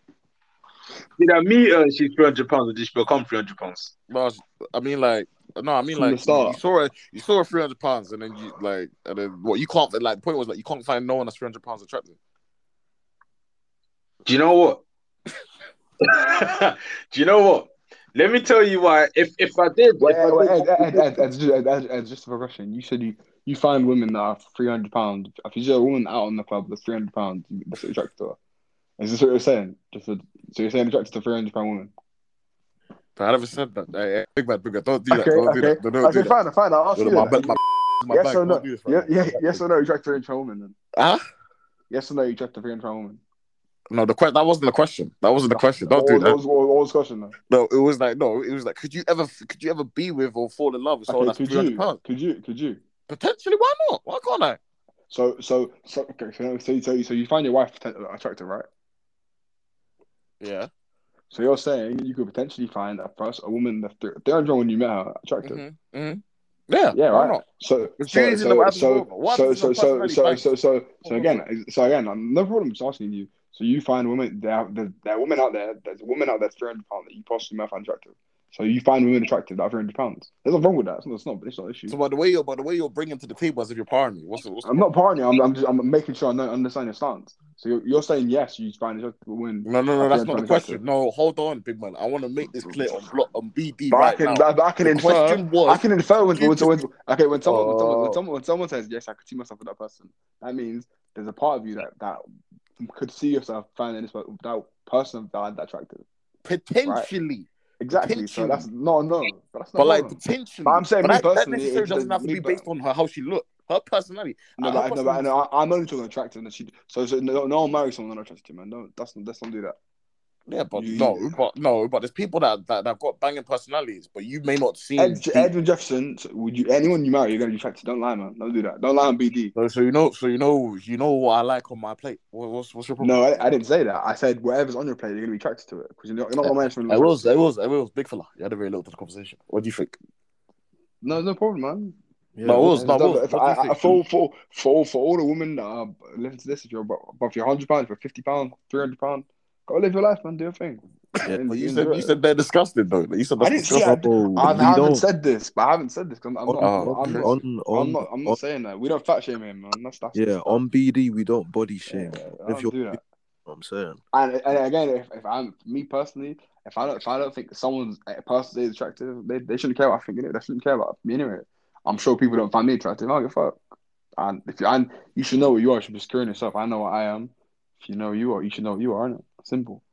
Speaker 4: Me, she's 300 pounds, or did she become 300 pounds?
Speaker 2: Well, I mean, like, you saw her 300 pounds, and then what you can't like. The point was like you can't find no one that's 300 pounds attractive.
Speaker 4: Do you know what? Do you know what? Let me tell you why. If I did,
Speaker 3: just a progression. You said you find women that are 300 pounds. If you see a woman out on the club that's 300 pounds, that's attracted to her. Is this what you're saying? So you're saying attracted to a 300 pound woman?
Speaker 2: I never said that. Hey, big man, don't do that. Don't do that. Don't do that.
Speaker 3: Fine. I'll ask you. Yes or no? Yes or no? You attract a 300 pound woman then? Yes or no? You attract a 300 pound woman?
Speaker 2: No, that wasn't the question. Don't do that.
Speaker 3: What was the question then?
Speaker 2: No, it was like, could you ever be with or fall in love with someone that's 300 pounds?
Speaker 3: Could you?
Speaker 2: Potentially, why not? Why can't I?
Speaker 3: So you find your wife attractive, right?
Speaker 2: Yeah.
Speaker 3: So you're saying you could potentially find a woman that's 300 when you met her attractive.
Speaker 2: Mm-hmm. Mm-hmm. Yeah,
Speaker 3: right.
Speaker 2: Not?
Speaker 3: So again, no problem. Just asking you. So you find women. There are women out there. There's a woman out there that's 300 pounds that you possibly might find attractive. So you find women attractive that are 300 pounds. There's nothing wrong with that. It's not an issue.
Speaker 2: So by the way you're bringing to the table as if you're partying me.
Speaker 3: I'm not partying. I'm making sure I understand your stance. So you're saying yes, you find attractive women.
Speaker 2: No, that's not the question. No, hold on, big man. I want to make this clear on BD
Speaker 3: I can infer when someone says yes, I could see myself with that person. That means there's a part of you that could see yourself finding that person that attractive.
Speaker 2: Potentially.
Speaker 3: Right? Exactly. So that's not a no.
Speaker 2: But like potentially.
Speaker 3: But I'm saying
Speaker 2: that
Speaker 3: personally,
Speaker 2: necessarily doesn't have to be based on how she looked. Her personality.
Speaker 3: I'm only talking attractive. So no one marries someone not attracted to, man. Let's not do that.
Speaker 2: Yeah, but but there's people that have got banging personalities, but you may not see.
Speaker 3: Edwin Jefferson. Would you anyone you marry? You're gonna be attracted. Don't lie, man. Don't do that. Don't lie on BD.
Speaker 2: So you know what I like on my plate. What's your problem?
Speaker 3: No, I didn't say that. I said whatever's on your plate, you're gonna be attracted to it because you're not gonna mention.
Speaker 2: It was big fella. You had a very little to the conversation. What do you think?
Speaker 3: No, no problem, man.
Speaker 1: Yeah,
Speaker 2: No, it was. What do you think?
Speaker 3: For all the women that are listening to this, if you're above your £100, for £50, £300, go live your life, man. Do your thing.
Speaker 2: Yeah, but you said they're disgusting though. You said
Speaker 3: I didn't say I haven't said this, but I haven't said this because I'm not saying that. We don't fat shame him, man. That's
Speaker 1: on BD we don't body shame.
Speaker 3: I don't do that.
Speaker 1: I'm saying.
Speaker 3: And again, if I'm me personally, if I don't think someone's person is attractive, they shouldn't care what I think. They shouldn't care about me anyway. I'm sure people don't find me attractive. I don't give a fuck. And you should know what you are. You should be securing yourself. I know what I am. If you know what you are, you should know what you are. Isn't it? Simple.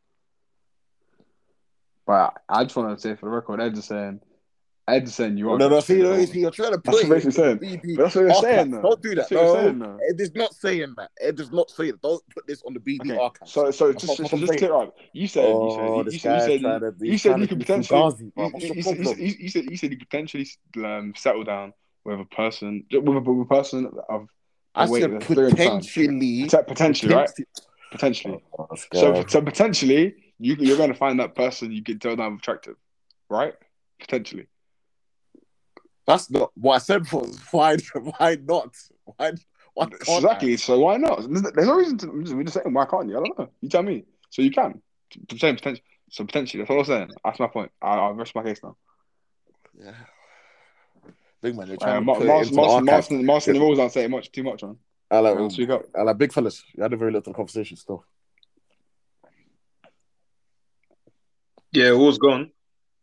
Speaker 3: But I just want to say for the record, Ed's just saying you are.
Speaker 2: No, see, you're trying to put
Speaker 3: that's basically saying. That's what you're saying. Though.
Speaker 2: Don't do that. No, Ed is not saying that. Ed is not saying that. Don't put this on the BD archive.
Speaker 3: So just clear up. You said you could potentially. You said you could potentially settle down with a person of.
Speaker 2: I said potentially,
Speaker 3: right? Potentially. So potentially, you're going to find that person you can tell them attractive, right? Potentially.
Speaker 2: That's not what I said. Was why not? Why
Speaker 3: exactly. So why not? There's no reason to. We're just saying why can't you? I don't know. You tell me. So you can. Potentially. So potentially, that's all I'm saying. That's my point. I'll rest my case now.
Speaker 2: Yeah. Big man, you're
Speaker 3: trying to Martin the rules aren't saying too much, man.
Speaker 2: I like big fellas. You had a very little conversation still.
Speaker 4: Yeah, who's gone?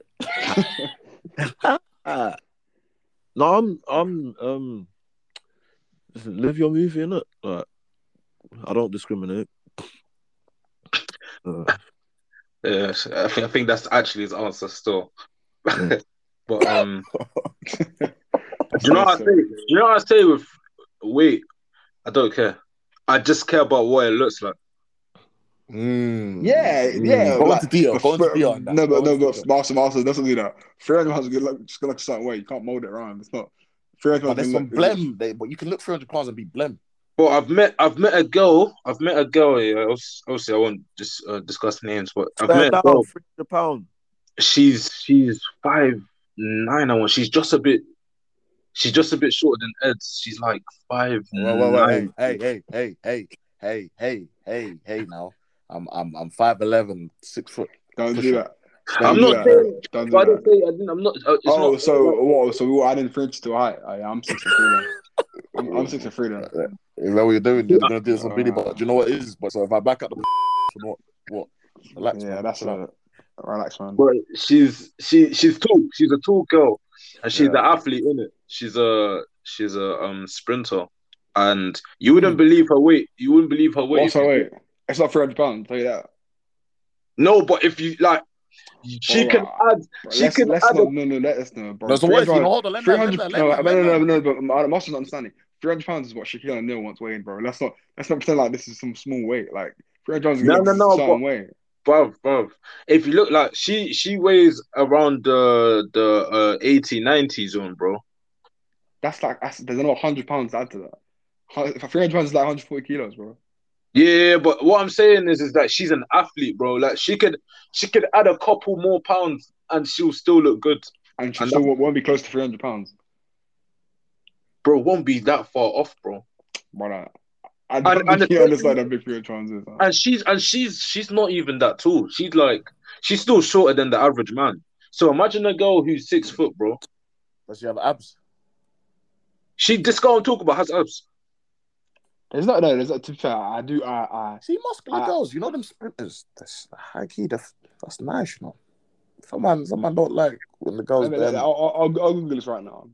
Speaker 1: No, I'm live your movie, innit? Like, I don't discriminate.
Speaker 4: Yeah, I think that's actually his answer still. But do you know what I say? Do you know what I say with weight? I don't care. I just care about what it looks like.
Speaker 3: Yeah.
Speaker 2: Go on to detail on that.
Speaker 3: No, but Master, doesn't do that. 300 pounds just gonna look a certain way. You can't mold it around. It's not. 300
Speaker 2: pounds. But there's some blem. But you can look 300 pounds and be blem.
Speaker 4: Well, I've met a girl. Yeah, obviously, I won't just discuss names, but I've met a girl.
Speaker 1: 300 pounds.
Speaker 4: She's 5'9". I want. She's just a bit shorter than Ed's. She's like 5'9".
Speaker 2: Hey! Now, I'm 5'11", 6 foot.
Speaker 3: Don't do that.
Speaker 4: I'm not saying. I'm not.
Speaker 3: So we were adding French to height. I'm 6'3". I'm 6'3".
Speaker 2: Is that what you're doing? You're gonna do some video, but you know what it is? But so if I back up the what? Relax,
Speaker 3: yeah, man. That's relax, man.
Speaker 4: But she's tall. She's a tall girl, and she's an athlete, innit? She's a sprinter, and you wouldn't believe her weight.
Speaker 3: What's her weight? It's not 300 pounds. I'll tell you that.
Speaker 4: No, but if you like. She can add. Let
Speaker 3: us know, bro.
Speaker 2: That's what hold on.
Speaker 3: 300. No. But Master's not understanding. 300 pounds is what Shaquille O'Neal once weighed, bro. Let's not pretend like this is some small weight. Like 300 pounds is a certain weight.
Speaker 4: Bruv. If you look like she weighs around the 80, 90 zone, bro.
Speaker 3: There's another 100 pounds to add to that. 300 pounds is like 140 kilos, bro.
Speaker 4: Yeah, but what I'm saying is that she's an athlete, bro. Like she could add a couple more pounds and she'll still look good.
Speaker 3: And she still won't be close to 300 pounds.
Speaker 4: Bro, won't be that far off, bro.
Speaker 3: Brother, I don't understand how big 300 pounds is.
Speaker 4: And she's not even that tall. She's still shorter than the average man. So imagine a girl who's 6 foot, bro.
Speaker 2: Does she have abs?
Speaker 4: This girl I'm talking about has abs.
Speaker 3: There's not. To be fair, I do. I
Speaker 2: see muscular girls. You know them sprinters. That's high key. That's nice, you know. Someone don't like when the girls.
Speaker 3: I'll Google this right now.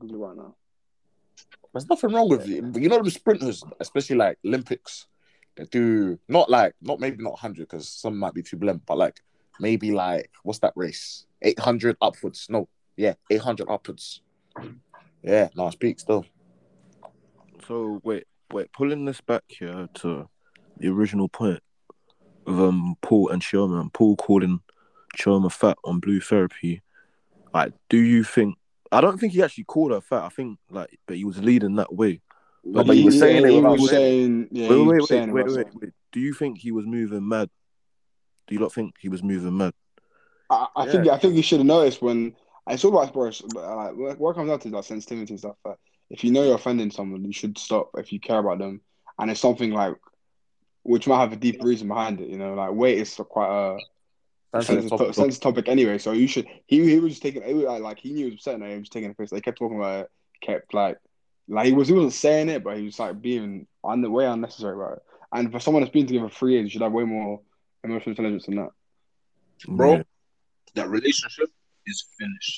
Speaker 2: There's nothing wrong with it. But you know them sprinters, especially like Olympics. They do not 100 because some might be too blem, but like maybe like what's that race? 800 upwards. No, yeah, 800 upwards. Yeah, no, speak still.
Speaker 1: So wait, pulling this back here to the original point. Paul and Chioma, and Paul calling Chioma fat on Blue Therapy. Like, do you think? I don't think he actually called her fat. I think but he was leading that way.
Speaker 2: No, but he was saying it
Speaker 3: he
Speaker 2: without
Speaker 3: was
Speaker 2: saying
Speaker 3: saying, yeah, he was saying it
Speaker 1: wait.
Speaker 3: without saying.
Speaker 1: Do you think he was moving mad? Do you not think he was moving mad?
Speaker 3: I think you should have noticed when it's all about sports. Like, what comes out to is like sensitivity and stuff. Like, if you know you're offending someone, you should stop if you care about them, and it's something like which might have a deep reason behind it. You know, like weight is quite a sensitive topic anyway. So you should. He was just taking it like he knew he was upset, and he was taking it first. They kept talking about it, kept like he wasn't saying it, but he was like being way unnecessary about it. And for someone that's been together for 3 years, you should have way more emotional intelligence than that.
Speaker 4: Bro, that relationship is finished.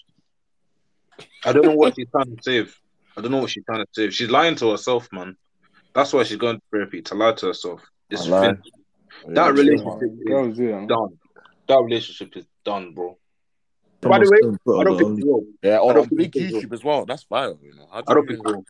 Speaker 4: I don't know what she's trying to save. She's lying to herself, man. That's why she's going to therapy, to lie to herself. It's finished. That relationship is done. That relationship is done, bro. By the way, I don't think it's real.
Speaker 2: Yeah, on big YouTube as well. That's vile, you know.
Speaker 4: I don't think it's real.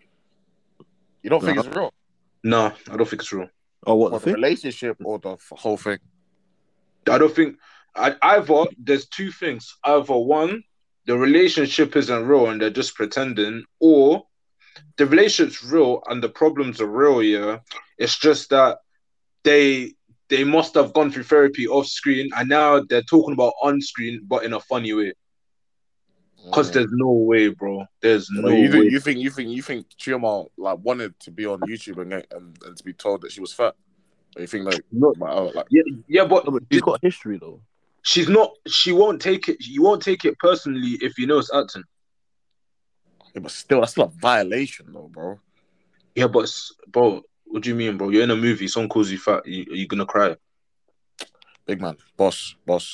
Speaker 2: You don't think it's real?
Speaker 4: No, I don't think it's real.
Speaker 1: Oh, what
Speaker 2: the relationship or the whole thing?
Speaker 4: I don't think. Either there's two things. Either one, the relationship isn't real and they're just pretending, or the relationship's real and the problems are real. Yeah, it's just that they must have gone through therapy off screen and now they're talking about on screen, but in a funny way. Because there's no way, bro. There's no way.
Speaker 2: You think Chioma like wanted to be on YouTube and to be told that she was fat? Or you think like
Speaker 4: no, yeah, but
Speaker 1: she's got history though.
Speaker 4: She's not. She won't take it. You won't take it personally if you know it's acting.
Speaker 2: Yeah, but still, that's still a violation, though, bro.
Speaker 4: Yeah, but bro, what do you mean, bro? You're in a movie. Someone calls you fat. You're gonna cry.
Speaker 2: Big man, boss.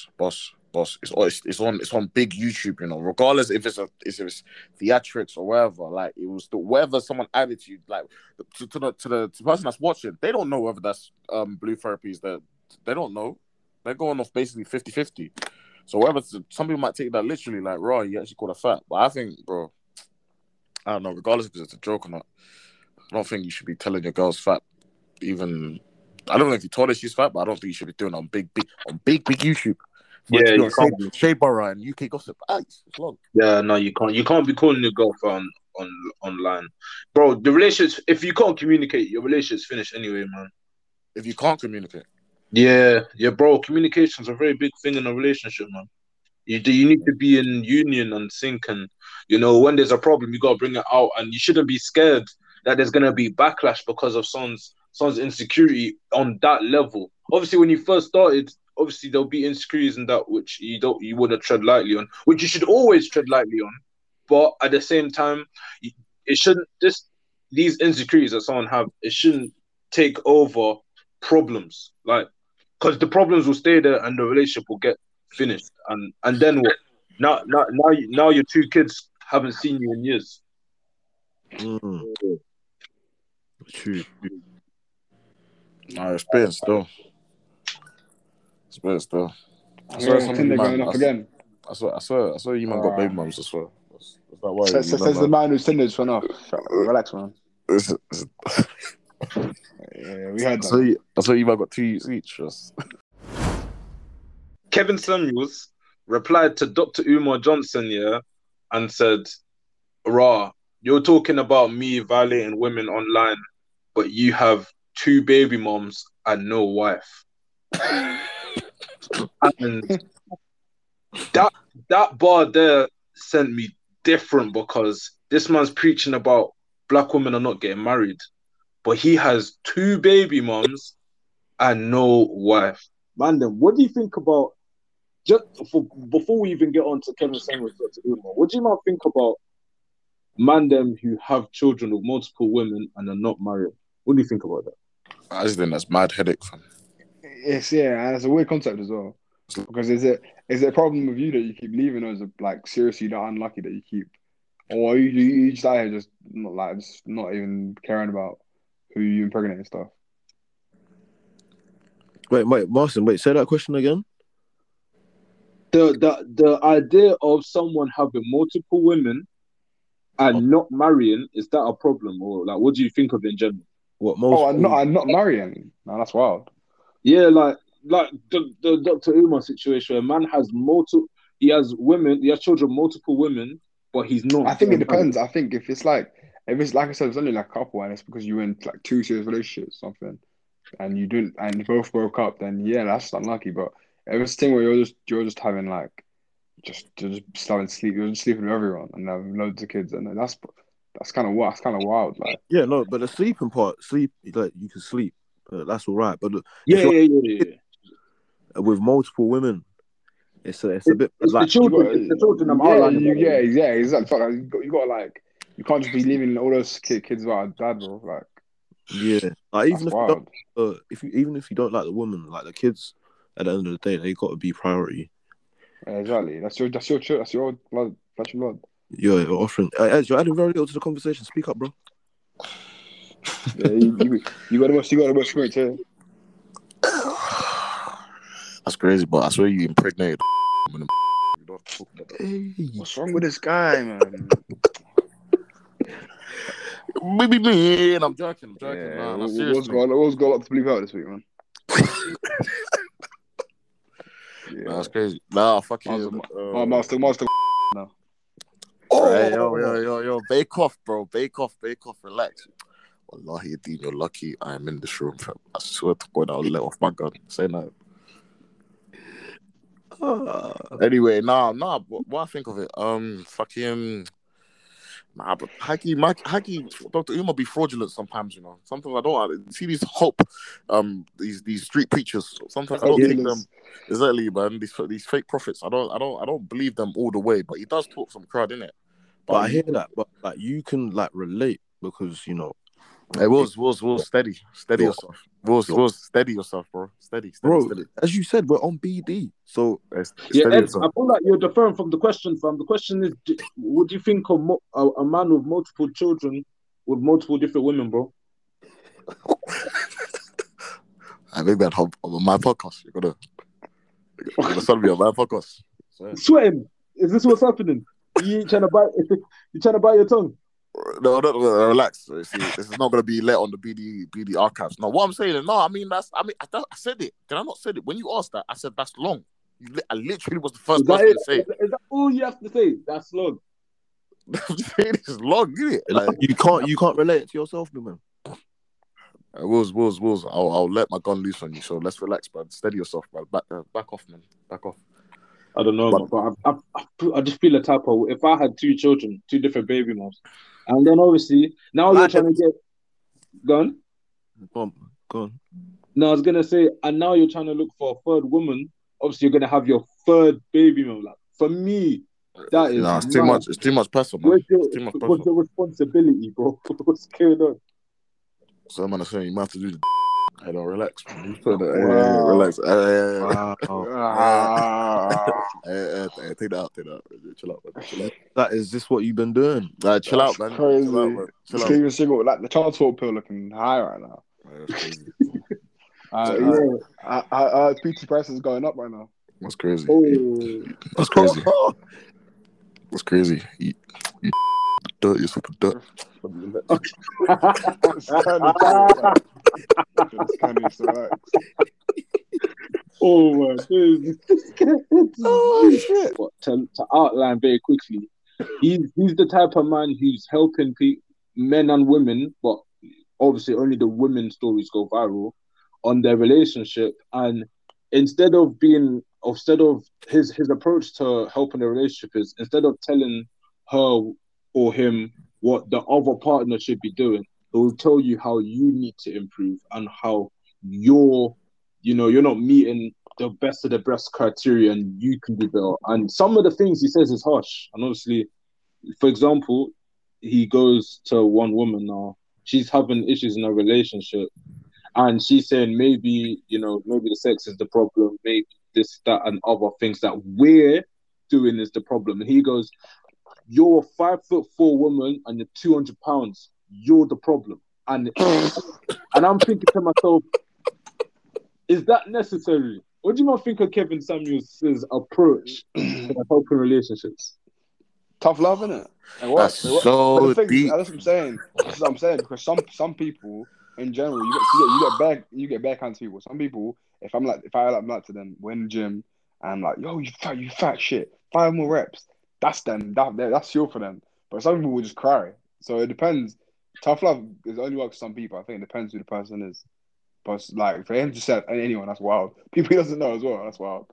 Speaker 2: It's on big YouTube, you know. Regardless if it's theatrics or whatever, like it was whatever someone added to you, like to the person that's watching, they don't know whether that's Blue Therapies. That they don't know. They're going off basically 50-50. So whatever, some people might take that literally, like, raw, you actually called her fat. But I think, bro, I don't know, regardless if it's a joke or not, I don't think you should be telling your girl's fat. Even, I don't know if you told her she's fat, but I don't think you should be doing it on big YouTube.
Speaker 4: Yeah,
Speaker 2: Shea Borough and UK Gossip. It's long.
Speaker 4: Yeah, no, you can't. You can't be calling your girl fat online. Bro, the relationship, if you can't communicate, your relationship's finished anyway, man.
Speaker 2: If you can't communicate.
Speaker 4: Yeah, bro. Communication's a very big thing in a relationship, man. You need to be in union and sync, and you know when there's a problem, you gotta bring it out, and you shouldn't be scared that there's gonna be backlash because of someone's insecurity on that level. Obviously, when you first started, obviously there'll be insecurities in that which you wouldn't tread lightly on, which you should always tread lightly on. But at the same time, it shouldn't these insecurities that someone have, it shouldn't take over problems, like. Because the problems will stay there and the relationship will get finished. And then what? Now your two kids haven't seen you in years.
Speaker 2: True. No, it's better still. I swear
Speaker 3: Tinder going off again.
Speaker 2: I swear you man got baby mums, I swear. That's that why
Speaker 3: says the man whose Tinder's run off. Relax, man. Yeah, we heard that.
Speaker 2: I saw you might got 2 each.
Speaker 4: Kevin Samuels replied to Dr. Umar Johnson, and said, "Rah, you're talking about me violating women online, but you have 2 baby moms and no wife." And that bar there sent me different because this man's preaching about black women are not getting married. But he has 2 baby moms and no wife. Man, then what do you think about before we even get on to Kevin Samuels, Dr. Umar, what do you man think about man them who have children with multiple women and are not married? What do you think about that?
Speaker 2: I just think that's mad headache, fam.
Speaker 3: It's and it's a weird concept as well. Because is it a problem with you that you keep leaving, or is it like seriously not unlucky that you keep, or you just out here just not even caring about who you impregnate and stuff?
Speaker 1: Wait, Martin, say that question again.
Speaker 4: The idea of someone having multiple women and not marrying, is that a problem, or like what do you think of it in general?
Speaker 1: What most?
Speaker 3: I'm not marrying. No, that's wild.
Speaker 4: Yeah, like like the Dr. Umar situation, where man has multiple, he has children, multiple women, but he's not.
Speaker 3: I think it depends. I think if it's like I said, it's only like a couple, and it's because you're in like 2 serious relationships, or something, and you didn't, and you both broke up, then yeah, that's unlucky. But if it's a thing where you're just having like just starting to sleep, you're just sleeping with everyone and having loads of kids, and that's kind of wild. Like,
Speaker 1: yeah, no, but the sleeping part, like you can sleep, that's all right. But
Speaker 4: yeah.
Speaker 1: with multiple women, it's a bit
Speaker 4: it's
Speaker 1: like
Speaker 4: the children. I'm outlining.
Speaker 3: Yeah, exactly. Like, you got like, you can't just be leaving all those kids without a dad, bro. Like,
Speaker 1: yeah, like
Speaker 3: even
Speaker 1: if you don't like the woman, like the kids, at the end of the day, they got to be priority.
Speaker 3: Yeah, exactly. That's your blood. That's your blood.
Speaker 1: You're offering. Ed, you're adding very little to the conversation. Speak up, bro.
Speaker 3: Yeah, you got the most experience here.
Speaker 2: That's crazy, but I swear you impregnated. You don't have to talk about that.
Speaker 1: Hey.
Speaker 3: What's wrong with this guy, man?
Speaker 2: Maybe me, and I'm joking.
Speaker 3: Yeah,
Speaker 2: Nah,
Speaker 3: what's going on to bleep out this week, man? Yeah.
Speaker 2: Nah, that's crazy. Nah, fuck you.
Speaker 3: Master. No.
Speaker 2: Right, yo, bake off, bro. Bake off, relax. Wallahi, Dean, you're lucky I'm in this room, fam. I swear to God, I'll let off my gun. Say no. Anyway, nah, what I think of it, fucking, nah, but Hagi, Dr. Umar be fraudulent sometimes, you know. Sometimes I don't see these these street preachers. Sometimes I don't take them exactly, man. These fake prophets, I don't believe them all the way. But he does talk some crowd, innit?
Speaker 1: But I hear that, but like you can like relate because you know.
Speaker 2: Hey, Wills, steady yourself. Wills, steady yourself, bro. Steady.
Speaker 1: As you said, we're on BD, so
Speaker 4: Ed, I feel like you're deferring from the question, fam. The question is, what do you think of a man with multiple children with multiple different women, bro?
Speaker 2: I think that on my podcast, you're gonna send me on my podcast.
Speaker 4: Sweating. Is this what's happening? You trying to bite your tongue?
Speaker 2: No, relax. See, this is not going to be let on the BD archives. No, what I'm saying, I said it. Did I not say it? When you asked that, I said that's long. I literally was the first person to say it.
Speaker 4: Is that all you have to say? That's long.
Speaker 2: I'm saying it's long, isn't it?
Speaker 1: Like, you can't relate it to yourself, man.
Speaker 2: Wills. I'll let my gun loose on you. So let's relax, man. Steady yourself, man. Back off, man. Back off.
Speaker 4: I don't know, but I just feel a type of, if I had 2 children, 2 different baby moms, and then obviously now you're trying to get gone.
Speaker 1: Go on.
Speaker 4: No, I was gonna say, and now you're trying to look for a third woman. Obviously, you're gonna have your third baby mom. Like, for me, that is
Speaker 2: it's too much. It's too much personal. What's
Speaker 4: the responsibility, bro? What's going on?
Speaker 2: So I'm gonna say you might have to do the. Hey, don't relax. Relax. Take that out. Chill out, man.
Speaker 1: That is this what you've been doing?
Speaker 2: Chill out, man.
Speaker 3: Crazy.
Speaker 2: Chill out, man.
Speaker 3: Steven Single, like the transport pill looking high right now. PT price is going up right now.
Speaker 2: That's crazy.
Speaker 4: Oh.
Speaker 2: That's crazy. That's crazy. You dirt yourself a dirt.
Speaker 4: Oh my goodness.
Speaker 3: Oh shit.
Speaker 4: To outline very quickly, he's the type of man who's helping men and women, but obviously only the women stories go viral on their relationship. And instead of his approach to helping the relationship is, instead of telling her or him what the other partner should be doing, it will tell you how you need to improve and how you're not meeting the best of the best criteria and you can do better. And some of the things he says is harsh. And obviously, for example, he goes to one woman now. She's having issues in a relationship. And she's saying maybe the sex is the problem. Maybe this, that, and other things that we're doing is the problem. And he goes, you're a 5'4" woman and you're 200 pounds. You're the problem. And I'm thinking to myself, is that necessary? What do you not think of Kevin Samuels' approach to helping relationships?
Speaker 3: Tough love, innit?
Speaker 2: That's so deep.
Speaker 3: That's what I'm saying. Because some people, in general, you get bad kinds of people. Some people, if I like to them, we're in the gym and like, yo, you fat shit, 5 more reps. That's them. That's fuel for them. But some people will just cry. So it depends. Tough love is only works for some people. I think it depends who the person is. But like for him to say anyone, that's wild. People he doesn't know as well. That's wild.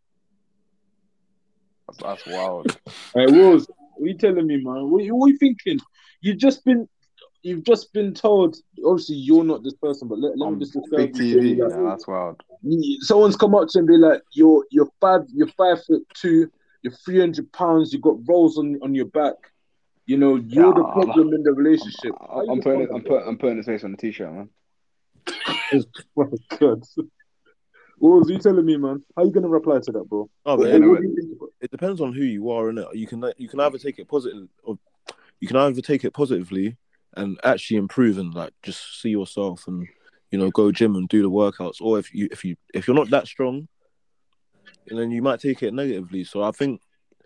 Speaker 3: That's wild.
Speaker 4: Hey, Wolves, what are you telling me, man? What are you thinking? You've just been told. Obviously, you're not this person, but let me just describe
Speaker 3: Big
Speaker 4: you.
Speaker 3: TV. Yeah, that's wild.
Speaker 4: Someone's come up to you and be like, "You're 5'2", you're 300 pounds, you got rolls on your back. You know, you're the problem in the relationship."
Speaker 3: I'm putting his face on the t-shirt, man.
Speaker 4: Oh my God. What was you telling me, man? How are you gonna reply to that, bro?
Speaker 1: Oh,
Speaker 3: Yeah,
Speaker 1: it depends on who you are, innit? You can either take it positive, or you can either take it positively and actually improve and like just see yourself and go gym and do the workouts. Or if you're not that strong, then you might take it negatively. So I think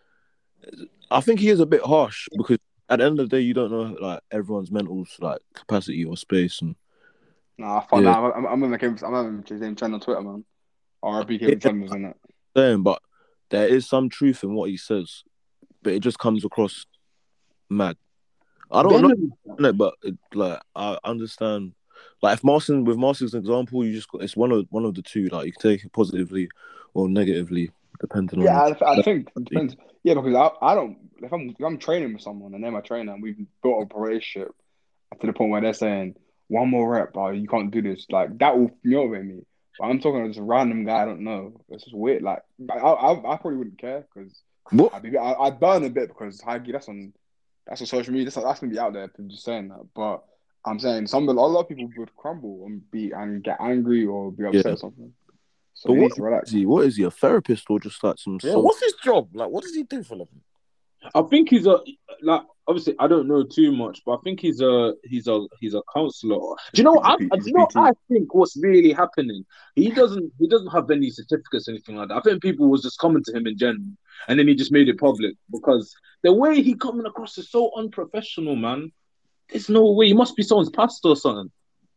Speaker 1: he is a bit harsh because at the end of the day, you don't know like everyone's mental like capacity or space and.
Speaker 3: Nah, fuck yeah. Nah. I'm gonna his name trend on Twitter, man. RIP Kevin Samuels, isn't it?
Speaker 1: Saying, but there is some truth in what he says, but it just comes across mad. I don't know, but like I understand. Like if Marston's example, you just it's one of the two. Like you can take it positively or negatively, depending on.
Speaker 3: Yeah, I think it depends. Yeah, because I don't. If I'm training with someone and they're my trainer and we've built up a relationship to the point where they're saying 1 more rep, you can't do this. Like that will motivate me. But I'm talking to just a random guy I don't know. It's just weird. Like I probably wouldn't care because I'd burn a bit because that's on social media. That's gonna be out there. Just saying that, but I'm saying a lot of people would crumble and get angry or be upset or something. So
Speaker 1: but what is he? A therapist or just like some?
Speaker 2: Yeah, what's his job? Like, what does he do for a living?
Speaker 4: I think he's obviously I don't know too much, but I think he's a counselor. Do you know? I think what's really happening. He doesn't have any certificates or anything like that. I think people was just coming to him in general, and then he just made it public because the way he coming across is so unprofessional, man. There's no way. He must be someone's pastor or something.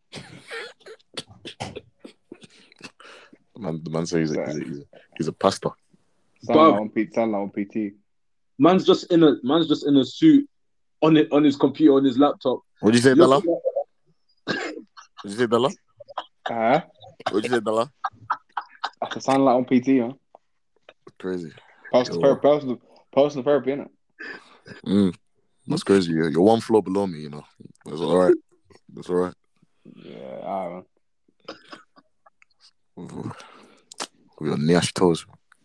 Speaker 2: The man says he's a pastor.
Speaker 3: Sound like on PT.
Speaker 4: Man's just in a suit on his computer, on his laptop.
Speaker 2: What'd you say, Della? What'd you say, Della? What'd you say, Della?
Speaker 3: That's sound like on PT, huh?
Speaker 2: Crazy.
Speaker 3: Personal therapy, innit?
Speaker 2: That's crazy. You're 1 floor below me, you know. That's all right. That's all right.
Speaker 3: Yeah, all right, man.
Speaker 2: With your nash toes.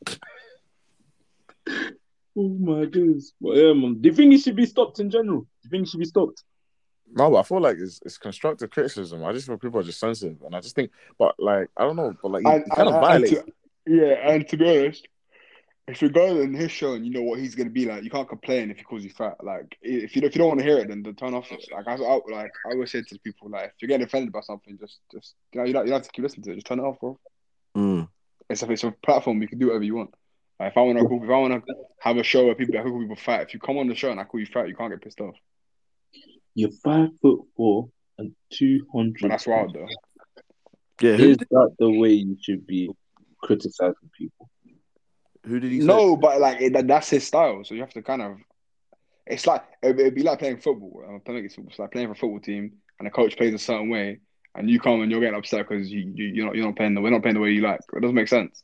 Speaker 4: Oh my goodness. But yeah, man. Do you think he should be stopped in general? Do you think he should be stopped?
Speaker 2: No, but I feel like it's constructive criticism. I just feel people are just sensitive. And I just think, but like, I don't know, but like, he kind of violates.
Speaker 3: And to be honest, if you're going on his show and you know what he's going to be like, you can't complain if he calls you fat. Like, if you don't want to hear it, then turn off it. Like, I always say to people, like, if you're getting offended by something, just you don't have to keep listening to it. Just turn it off, bro. It's a platform. You can do whatever you want. Like, if I want to have a show where people call people fat, if you come on the show and I call you fat, you can't get pissed off.
Speaker 4: You're 5'4" and 200.
Speaker 3: But that's wild, though.
Speaker 4: Yeah, is that the way you should be criticizing people?
Speaker 1: Who did he say?
Speaker 3: No, but like that's his style. So you have to kind of. It's like it'd be like playing football. It's like playing for a football team, and the coach plays a certain way, and you come and you're getting upset because you're not playing we're not playing the way you like. It doesn't make sense.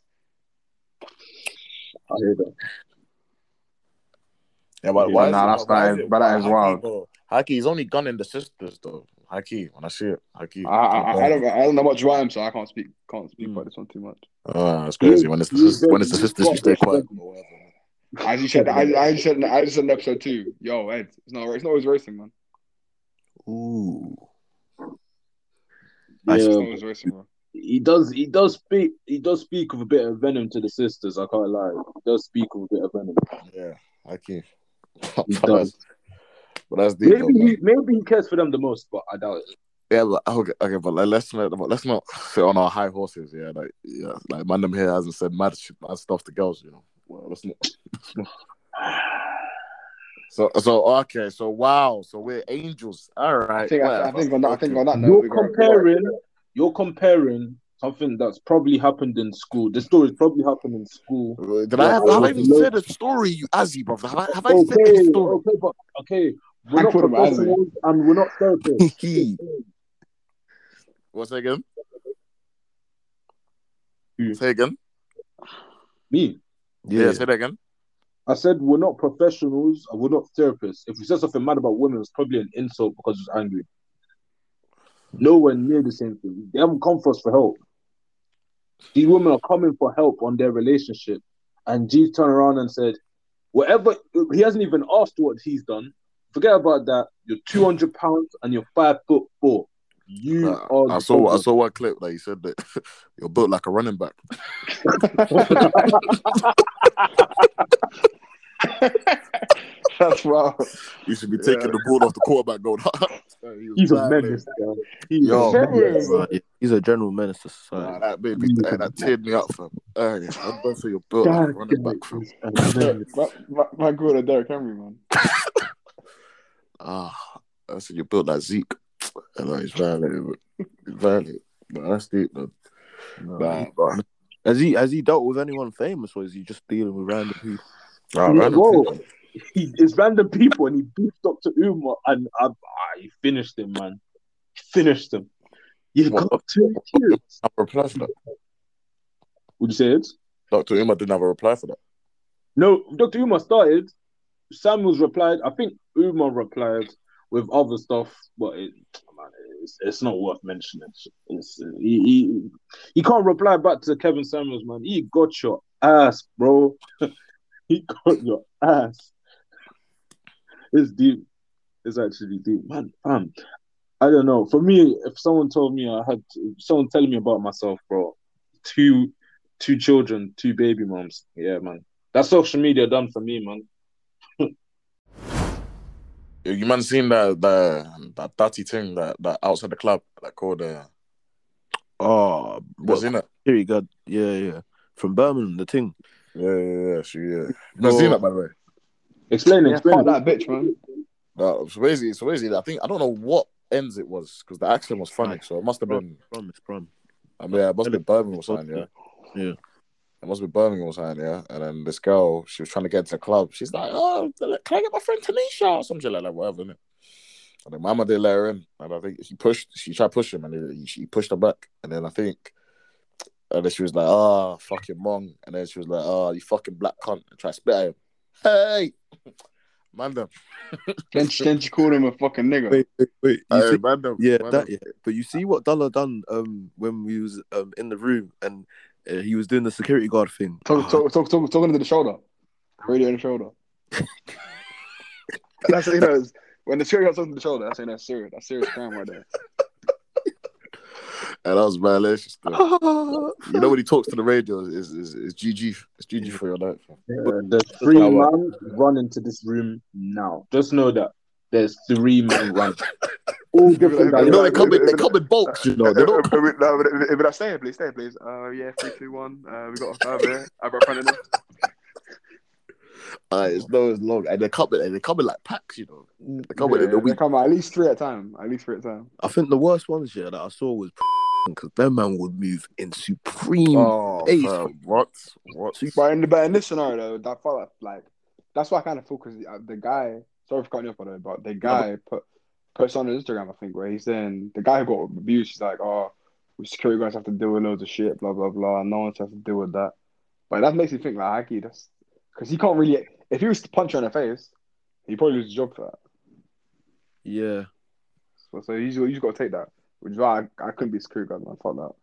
Speaker 4: I hear that.
Speaker 2: Yeah, but why?
Speaker 3: That is wild.
Speaker 2: Bro. Haki, he's only gunning the sisters though. Haki, when I see it, Haki.
Speaker 3: I don't know much rhyme, so I can't speak about this one too much.
Speaker 2: That's crazy. When it's the sisters, you stay quiet.
Speaker 3: I just said in episode 2. Yo, Ed, it's not always racing, man.
Speaker 1: Ooh.
Speaker 4: Yeah,
Speaker 3: it's not always racing, bro.
Speaker 4: He does speak with a bit of venom to the sisters. I can't lie. He does speak with a bit of venom.
Speaker 2: Yeah, Haki.
Speaker 4: He does.
Speaker 2: But that's deep.
Speaker 4: Maybe he cares for them the most, but I doubt it.
Speaker 2: Yeah, but okay, but like, let's not sit on our high horses. Yeah, like Mandem here hasn't said mad stuff to girls. You know, well, let's not. So okay. So wow. So we're angels. All right.
Speaker 3: I think on that note,
Speaker 4: You're comparing something that's probably happened in school. The story's probably happened in school.
Speaker 2: Have I even said a story, you Azzy, brother? Have I said a story?
Speaker 4: Okay. We're not professionals and we're not therapists.
Speaker 2: What's that again? Say again.
Speaker 4: Me.
Speaker 2: Yeah, say that again.
Speaker 4: I said we're not professionals and we're not therapists. If we said something mad about women, it's probably an insult because it's angry. Nowhere near the same thing. They haven't come for us for help. These women are coming for help on their relationship. And G turned around and said, whatever, he hasn't even asked what he's done. Forget about that. You're 200 pounds and you're 5'4".
Speaker 2: I saw one clip that he said that you're built like a running back.
Speaker 3: That's wow.
Speaker 2: You should be taking the ball off the quarterback going.
Speaker 4: He's a menace,
Speaker 1: he's a general menace to society.
Speaker 2: That teared me up, fam. I'm going for your built like a running back, fam.
Speaker 3: My God, Derrick Henry, man.
Speaker 2: I said you built like Zeke. I know he's violent. But that's deep, man.
Speaker 1: Has he dealt with anyone famous, or is he just dealing with random people?
Speaker 4: It's random people, and he beefed Dr. Umar, and he finished him, man. Finished him. You got 2 kids.
Speaker 2: Have a reply for that.
Speaker 4: Would you say it?
Speaker 2: Dr. Umar didn't have a reply for that.
Speaker 4: No, Dr. Umar started. Samuels replied. I think Umar replied with other stuff, but it's not worth mentioning. He can't reply back to Kevin Samuels, man. He got your ass, bro. He got your ass. It's deep. It's actually deep, man. I don't know. For me, if someone told me someone telling me about myself, bro, two children, 2 baby moms, yeah, man. That's social media done for me, man.
Speaker 2: You man seen that dirty thing that outside the club that called what's in it?
Speaker 1: Here you go. Yeah. From Birmingham, the thing.
Speaker 2: Yeah. You man seen that, by the way?
Speaker 4: Explain
Speaker 3: fuck that bitch, man.
Speaker 2: So basically, I don't know what ends it was because the accent was funny, so it must have been.
Speaker 1: Prom.
Speaker 2: I mean, it must have been Birmingham or something, yeah.
Speaker 1: Yeah.
Speaker 2: It must be Birmingham or something, yeah. And then this girl, she was trying to get into the club. She's like, "Oh, can I get my friend Tanisha or something like that, whatever." Innit? And then Mama didn't let her in, and I think she tried to push him, and she pushed her back. And then and then she was like, "Oh, fucking mong," and then she was like, "Oh, you fucking black cunt," and tried to spit at him. Hey, man, them.
Speaker 3: Then she called him a fucking nigga.
Speaker 1: Wait.
Speaker 2: Yeah.
Speaker 1: But you see what Dalla done when we was in the room and he was doing the security guard thing.
Speaker 3: Talking to the shoulder. Radio in the shoulder. That's when the security guard talking to the shoulder, that's serious. That's serious crime right there.
Speaker 2: And that was violation stuff. You know when he talks to the radio is GG. It's GG for your life.
Speaker 4: The 3 men run into this room now. Just know that there's 3 men running. All different.
Speaker 2: They come in bulks, you know.
Speaker 3: But I stay here, please. 3, 2, 1. We got a 5 here. I've got a friend in there.
Speaker 2: It's long, and they come in like packs, you know. They come
Speaker 3: at least 3 at a time.
Speaker 1: I think the worst ones that I saw was because that man would move in supreme pace.
Speaker 2: What?
Speaker 3: But in this scenario, though, that felt like that's why I kind of feel because the guy. Sorry for cutting you off, by the way, but the guy posts on his Instagram, I think, where he's saying the guy who got abused. He's like, "Oh, we security guys have to deal with loads of shit, blah blah blah. No one has to deal with that." But that makes me think like, Haki, that's because he can't really. If he was to punch her in the face, he'd probably lose his job for that.
Speaker 1: Yeah.
Speaker 3: So he's got to take that. Which is why I couldn't be a security guard, man. Fuck that.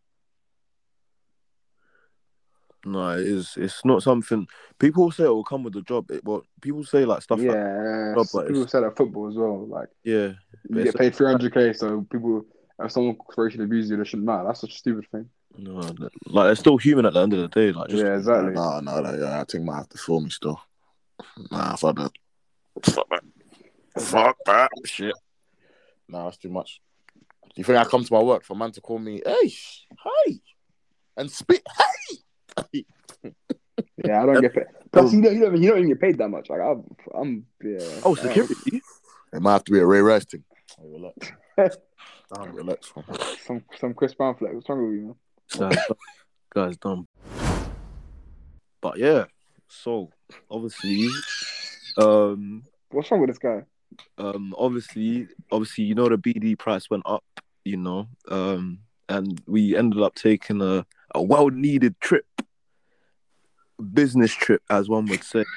Speaker 1: No, it's not something people say it will come with the job. People say like stuff.
Speaker 3: Yeah, like people say that football as well. Like,
Speaker 1: yeah,
Speaker 3: you get paid 300k, so people, if someone racially abuses you, that shouldn't matter. That's such a stupid thing.
Speaker 1: No, like they're still human at the end of the day. Like,
Speaker 3: yeah, exactly.
Speaker 2: No, I think might have to fool me still. Nah, fuck that. Fuck that shit. Nah, that's too much. You think I come to my work for a man to call me, hey, and spit, hey?
Speaker 3: Yeah, I don't get paid. Plus, you don't even get paid that much. Like I'm yeah.
Speaker 1: Oh, security.
Speaker 2: It might have to be a Ray Rice thing. Relax. Relax.
Speaker 3: Some Chris Brown flex. What's wrong with you, man?
Speaker 1: Guys, dumb. But yeah, so obviously,
Speaker 3: What's wrong with this guy?
Speaker 1: obviously, you know, the BD price went up, you know, and we ended up taking a well-needed trip, business trip, as one would say.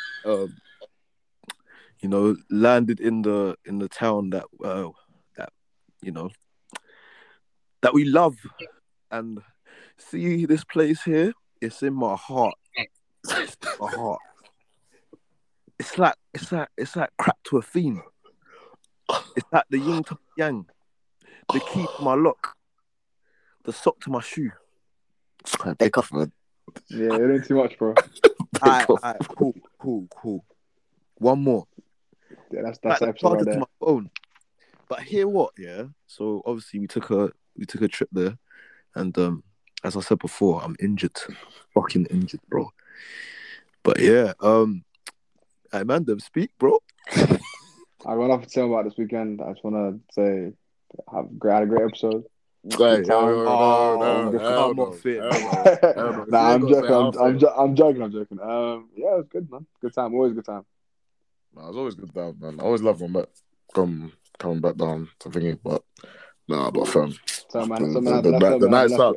Speaker 1: You know, landed in the town that you know that we love, and see this place here. It's in my heart. My heart. It's like crack to a fiend. It's like the yin to yang, the key to my lock, the sock to my shoe.
Speaker 2: Take off, man.
Speaker 3: Yeah, you're doing too much, bro.
Speaker 1: Alright, cool. One more.
Speaker 3: Yeah, that's
Speaker 1: Like
Speaker 3: the
Speaker 1: the
Speaker 3: episode right
Speaker 1: charger to
Speaker 3: there.
Speaker 1: my phone. But hear what? Yeah. So obviously we took a trip there, and as I said before, I'm injured, fucking injured, bro. But yeah, hey man, them speak, bro.
Speaker 3: I got nothing to say about this weekend. I just want to say, had a great episode.
Speaker 2: Hey,
Speaker 3: Good time.
Speaker 1: I'm not fit.
Speaker 3: Nah, I'm joking. I'm joking. Yeah, it was good, man. Good time. Always a good time.
Speaker 2: Nah, it's always good down, man. I always love when back coming back down to thingy, but fam.
Speaker 3: So man,
Speaker 2: The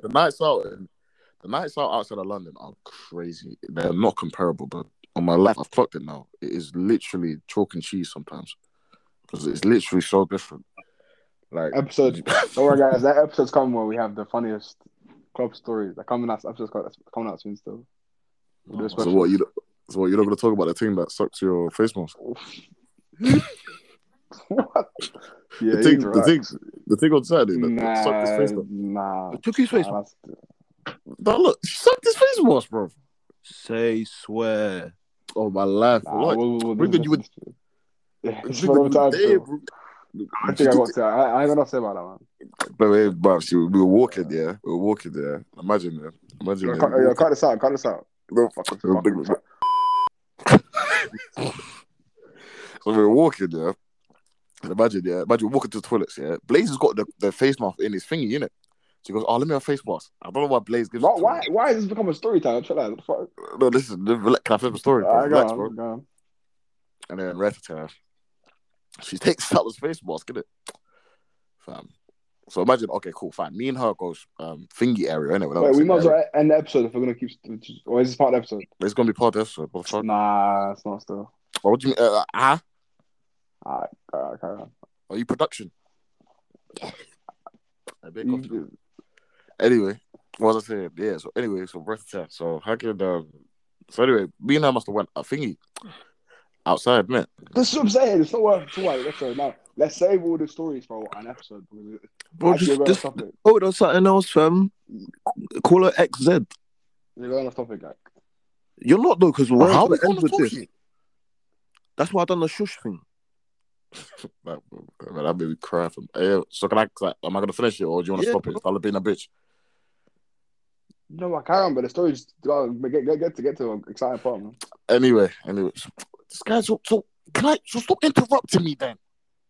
Speaker 2: nights out outside of London are crazy. They're not comparable, but on my life, I've clocked it now. It is literally chalk and cheese sometimes because it's literally so different. Like
Speaker 3: episodes. Don't worry, guys. That episode's coming where we have the funniest club stories. They're coming out. Episode's coming out soon still.
Speaker 2: So what you're not going to talk about the thing that sucked your face mask?
Speaker 3: What? Yeah,
Speaker 2: the thing on Saturday that sucked his face mask.
Speaker 3: Nah.
Speaker 1: Took his face mask.
Speaker 2: No, look, sucked his face mask, bro.
Speaker 1: Say swear.
Speaker 2: Oh my life!
Speaker 3: Nah, yeah, it's
Speaker 2: bro.
Speaker 3: I think I got to say. I ain't gonna say about that, man.
Speaker 2: But see, we were walking there. Imagine.
Speaker 3: Cut this out.
Speaker 2: No, so we were walking there. And imagine walking to the toilets. Yeah, Blaze has got the face mask in his thingy, innit? So he goes, "Oh, let me have a face mask." I don't know why Blaze gives.
Speaker 3: Why has this become a story time?
Speaker 2: No, listen. Can I flip the story, bro? Relax, bro.
Speaker 3: Go on.
Speaker 2: And then Ratata, she takes out his face mask, innit? Fam. So imagine, okay, cool, fine. Me and her goes thingy area, innit?
Speaker 3: Wait, we might as well end the episode if we're gonna keep. Or is this part of the episode?
Speaker 2: It's gonna be part of the episode. What the fuck?
Speaker 3: Nah, it's not still.
Speaker 2: What do you mean?
Speaker 3: Alright, carry on.
Speaker 2: Are you production? Anyway, what was I saying? Yeah. So anyway, Ratata. So how could So anyway, me and her must have went a thingy outside, man.
Speaker 3: This is what I'm saying. It's not worth episode now. Let's save all the stories for an episode.
Speaker 1: Bro, just hold on something else, fam. Call her XZ.
Speaker 3: You're going off topic, like.
Speaker 1: You're not though, because we're
Speaker 2: how
Speaker 1: going
Speaker 2: we
Speaker 1: to end with
Speaker 2: talking?
Speaker 1: this. That's why I done the shush thing.
Speaker 2: Man, that made me cry. So am I gonna finish it, or do you want to stop it? I'll being a bitch.
Speaker 3: No, I carry on, but the story just get to an exciting part, man.
Speaker 2: Anyway, this guy. So stop interrupting me then.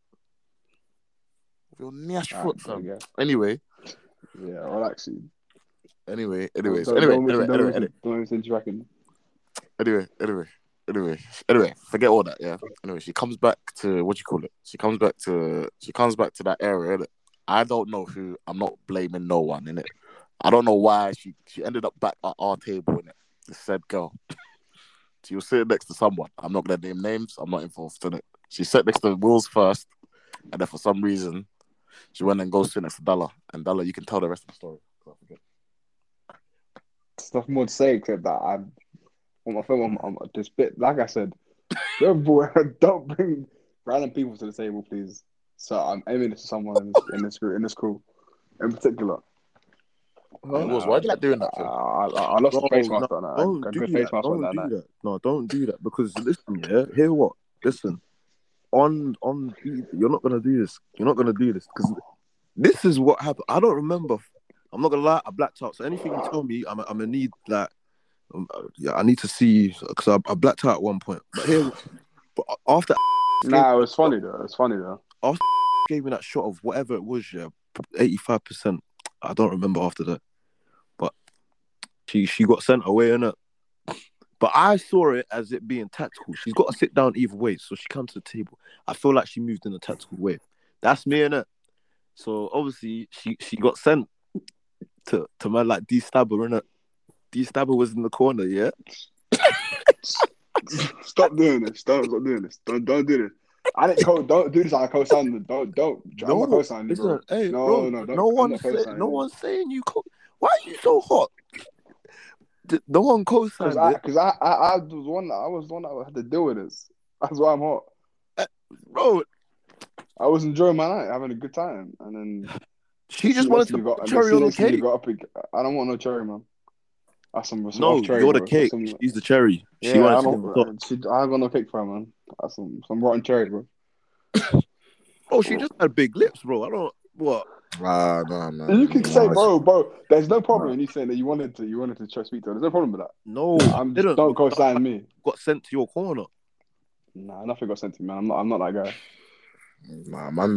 Speaker 2: Your nice foot, fam.
Speaker 3: Yeah.
Speaker 2: Anyway.
Speaker 3: Yeah, relax.
Speaker 2: Anyway.
Speaker 3: Anyway,
Speaker 2: forget all that, yeah. Anyway, she comes back to what you call it. She comes back to that area. Innit? I don't know who. I'm not blaming no one in it. I don't know why she ended up back at our table in it. This said girl. She was sitting next to someone. I'm not gonna name names. I'm not involved in it. She sat next to Wills first, and then for some reason, she went and goes sit next to Dalla. And Dalla, you can tell the rest of the story. I forget.
Speaker 3: There's nothing more to say except that on my film, I'm this bit. Like I said, don't bring random people to the table, please. So I'm aiming this to someone in this crew, in particular.
Speaker 2: Why do you like doing that?
Speaker 3: I lost the face mask on that.
Speaker 1: Don't do that. No, don't do that. Because listen, yeah, hear what? Listen, on you're not gonna do this. You're not gonna do this because this is what happened. I don't remember. I'm not gonna lie. I blacked out. So anything you tell me, I'm gonna need like
Speaker 2: Yeah, I need to see because I blacked out at one point. But here, but after
Speaker 3: Nah, it was funny though. It's funny though.
Speaker 2: after gave me that shot of whatever it was, 85%. I don't remember after that. But she got sent away, innit? But I saw it as it being tactical. She's got to sit down either way, so she comes to the table. I feel like she moved in a tactical way. That's me, innit? So obviously she got sent to man like D Stabber, innit? D Stabber was in the corner, yeah.
Speaker 3: Stop doing this. Stop doing this. Don't do this. Don't do this. I co-sign it. Don't. I'm not co-signing, bro.
Speaker 2: Hey,
Speaker 3: No,
Speaker 2: bro,
Speaker 3: no, don't.
Speaker 2: no one's saying you. Why are you so hot? No one co-signed it.
Speaker 3: Because I was the one that had to deal with this. That's why I'm hot,
Speaker 2: bro.
Speaker 3: I was enjoying my night, having a good time, and then
Speaker 2: she just wanted to put cherry on the cake.
Speaker 3: I don't want no cherry, man. That's some
Speaker 2: no,
Speaker 3: cherry,
Speaker 2: you're
Speaker 3: bro.
Speaker 2: the cake. She's the cherry.
Speaker 3: Yeah,
Speaker 2: she
Speaker 3: I ain't got no cake for her, man. That's some rotten cherry, bro.
Speaker 2: Oh, she just had big lips, bro. I don't what.
Speaker 3: No. You can say, bro. There's no problem in you saying that you wanted to try to speak to her. There's no problem with that.
Speaker 2: No,
Speaker 3: don't co-sign me.
Speaker 2: Got sent to your corner.
Speaker 3: Nah, nothing got sent to me, man. I'm not that guy.
Speaker 2: Nah, man.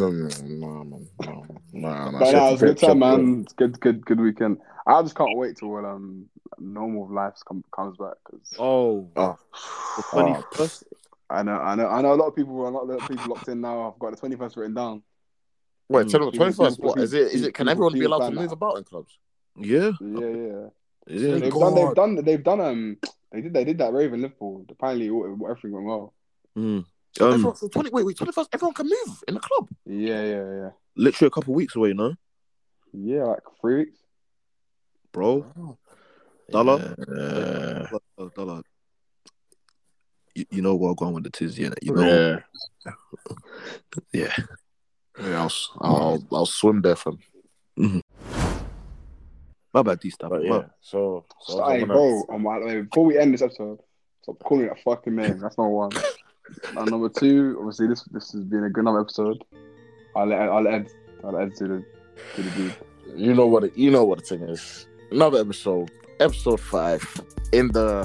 Speaker 3: Nah. But it was a good time, man. It's good weekend. I just can't wait till normal life comes back.
Speaker 2: The 21st.
Speaker 3: I know. A lot of people locked in now. I've got the 21st written down.
Speaker 2: Wait, 21st. What is it?
Speaker 3: Is it?
Speaker 2: Can everyone be allowed to move about in clubs? Yeah.
Speaker 3: They've done. They did that rave in Liverpool. Apparently, everything went well.
Speaker 2: Wait, 21st. Everyone can move in the club.
Speaker 3: Yeah.
Speaker 2: Literally a couple of weeks away, no?
Speaker 3: Yeah, like 3 weeks,
Speaker 2: bro. Dollar. Dollar. You know what I'm going with the tizzy, innit? You know. Yeah. Yeah, I'll swim there from. Mm-hmm. My bad, D-Stab.
Speaker 5: Yeah. So
Speaker 3: bro, before we end this episode, stop calling it a fucking name. That's not one. And number two, obviously, this has been a good enough episode. I'll let Ed do the deed.
Speaker 5: You know what the thing is. Another episode 5 in the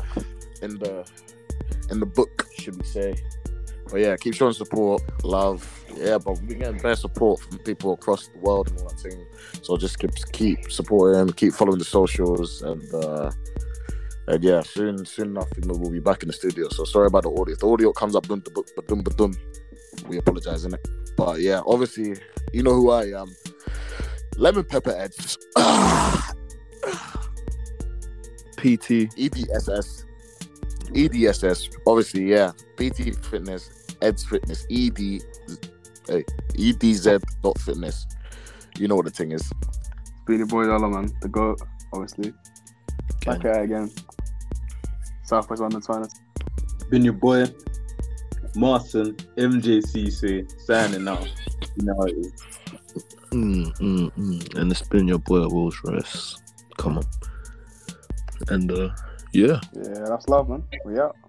Speaker 5: book, should we say? But yeah, keep showing support, love. Yeah, but we're getting better support from people across the world and all that thing. So just keep supporting, keep following the socials, and yeah, soon enough we'll be back in the studio. So sorry about the audio. If the audio comes up, we apologize, innit? But yeah, obviously, you know who I am. Lemon Pepper Eds.
Speaker 2: PT.
Speaker 5: EDSS. Obviously, yeah. PT Fitness, Eds Fitness, EDZ.fitness. You know what the thing is.
Speaker 3: Been your boy Dollar, man. The GOAT, obviously. Back at it again. Southwest London's finest.
Speaker 4: Been your boy Martin MJCC signing out. You know how it is.
Speaker 2: And it's been your boy Wills Rest. Come on. And yeah,
Speaker 3: that's love, man. We out.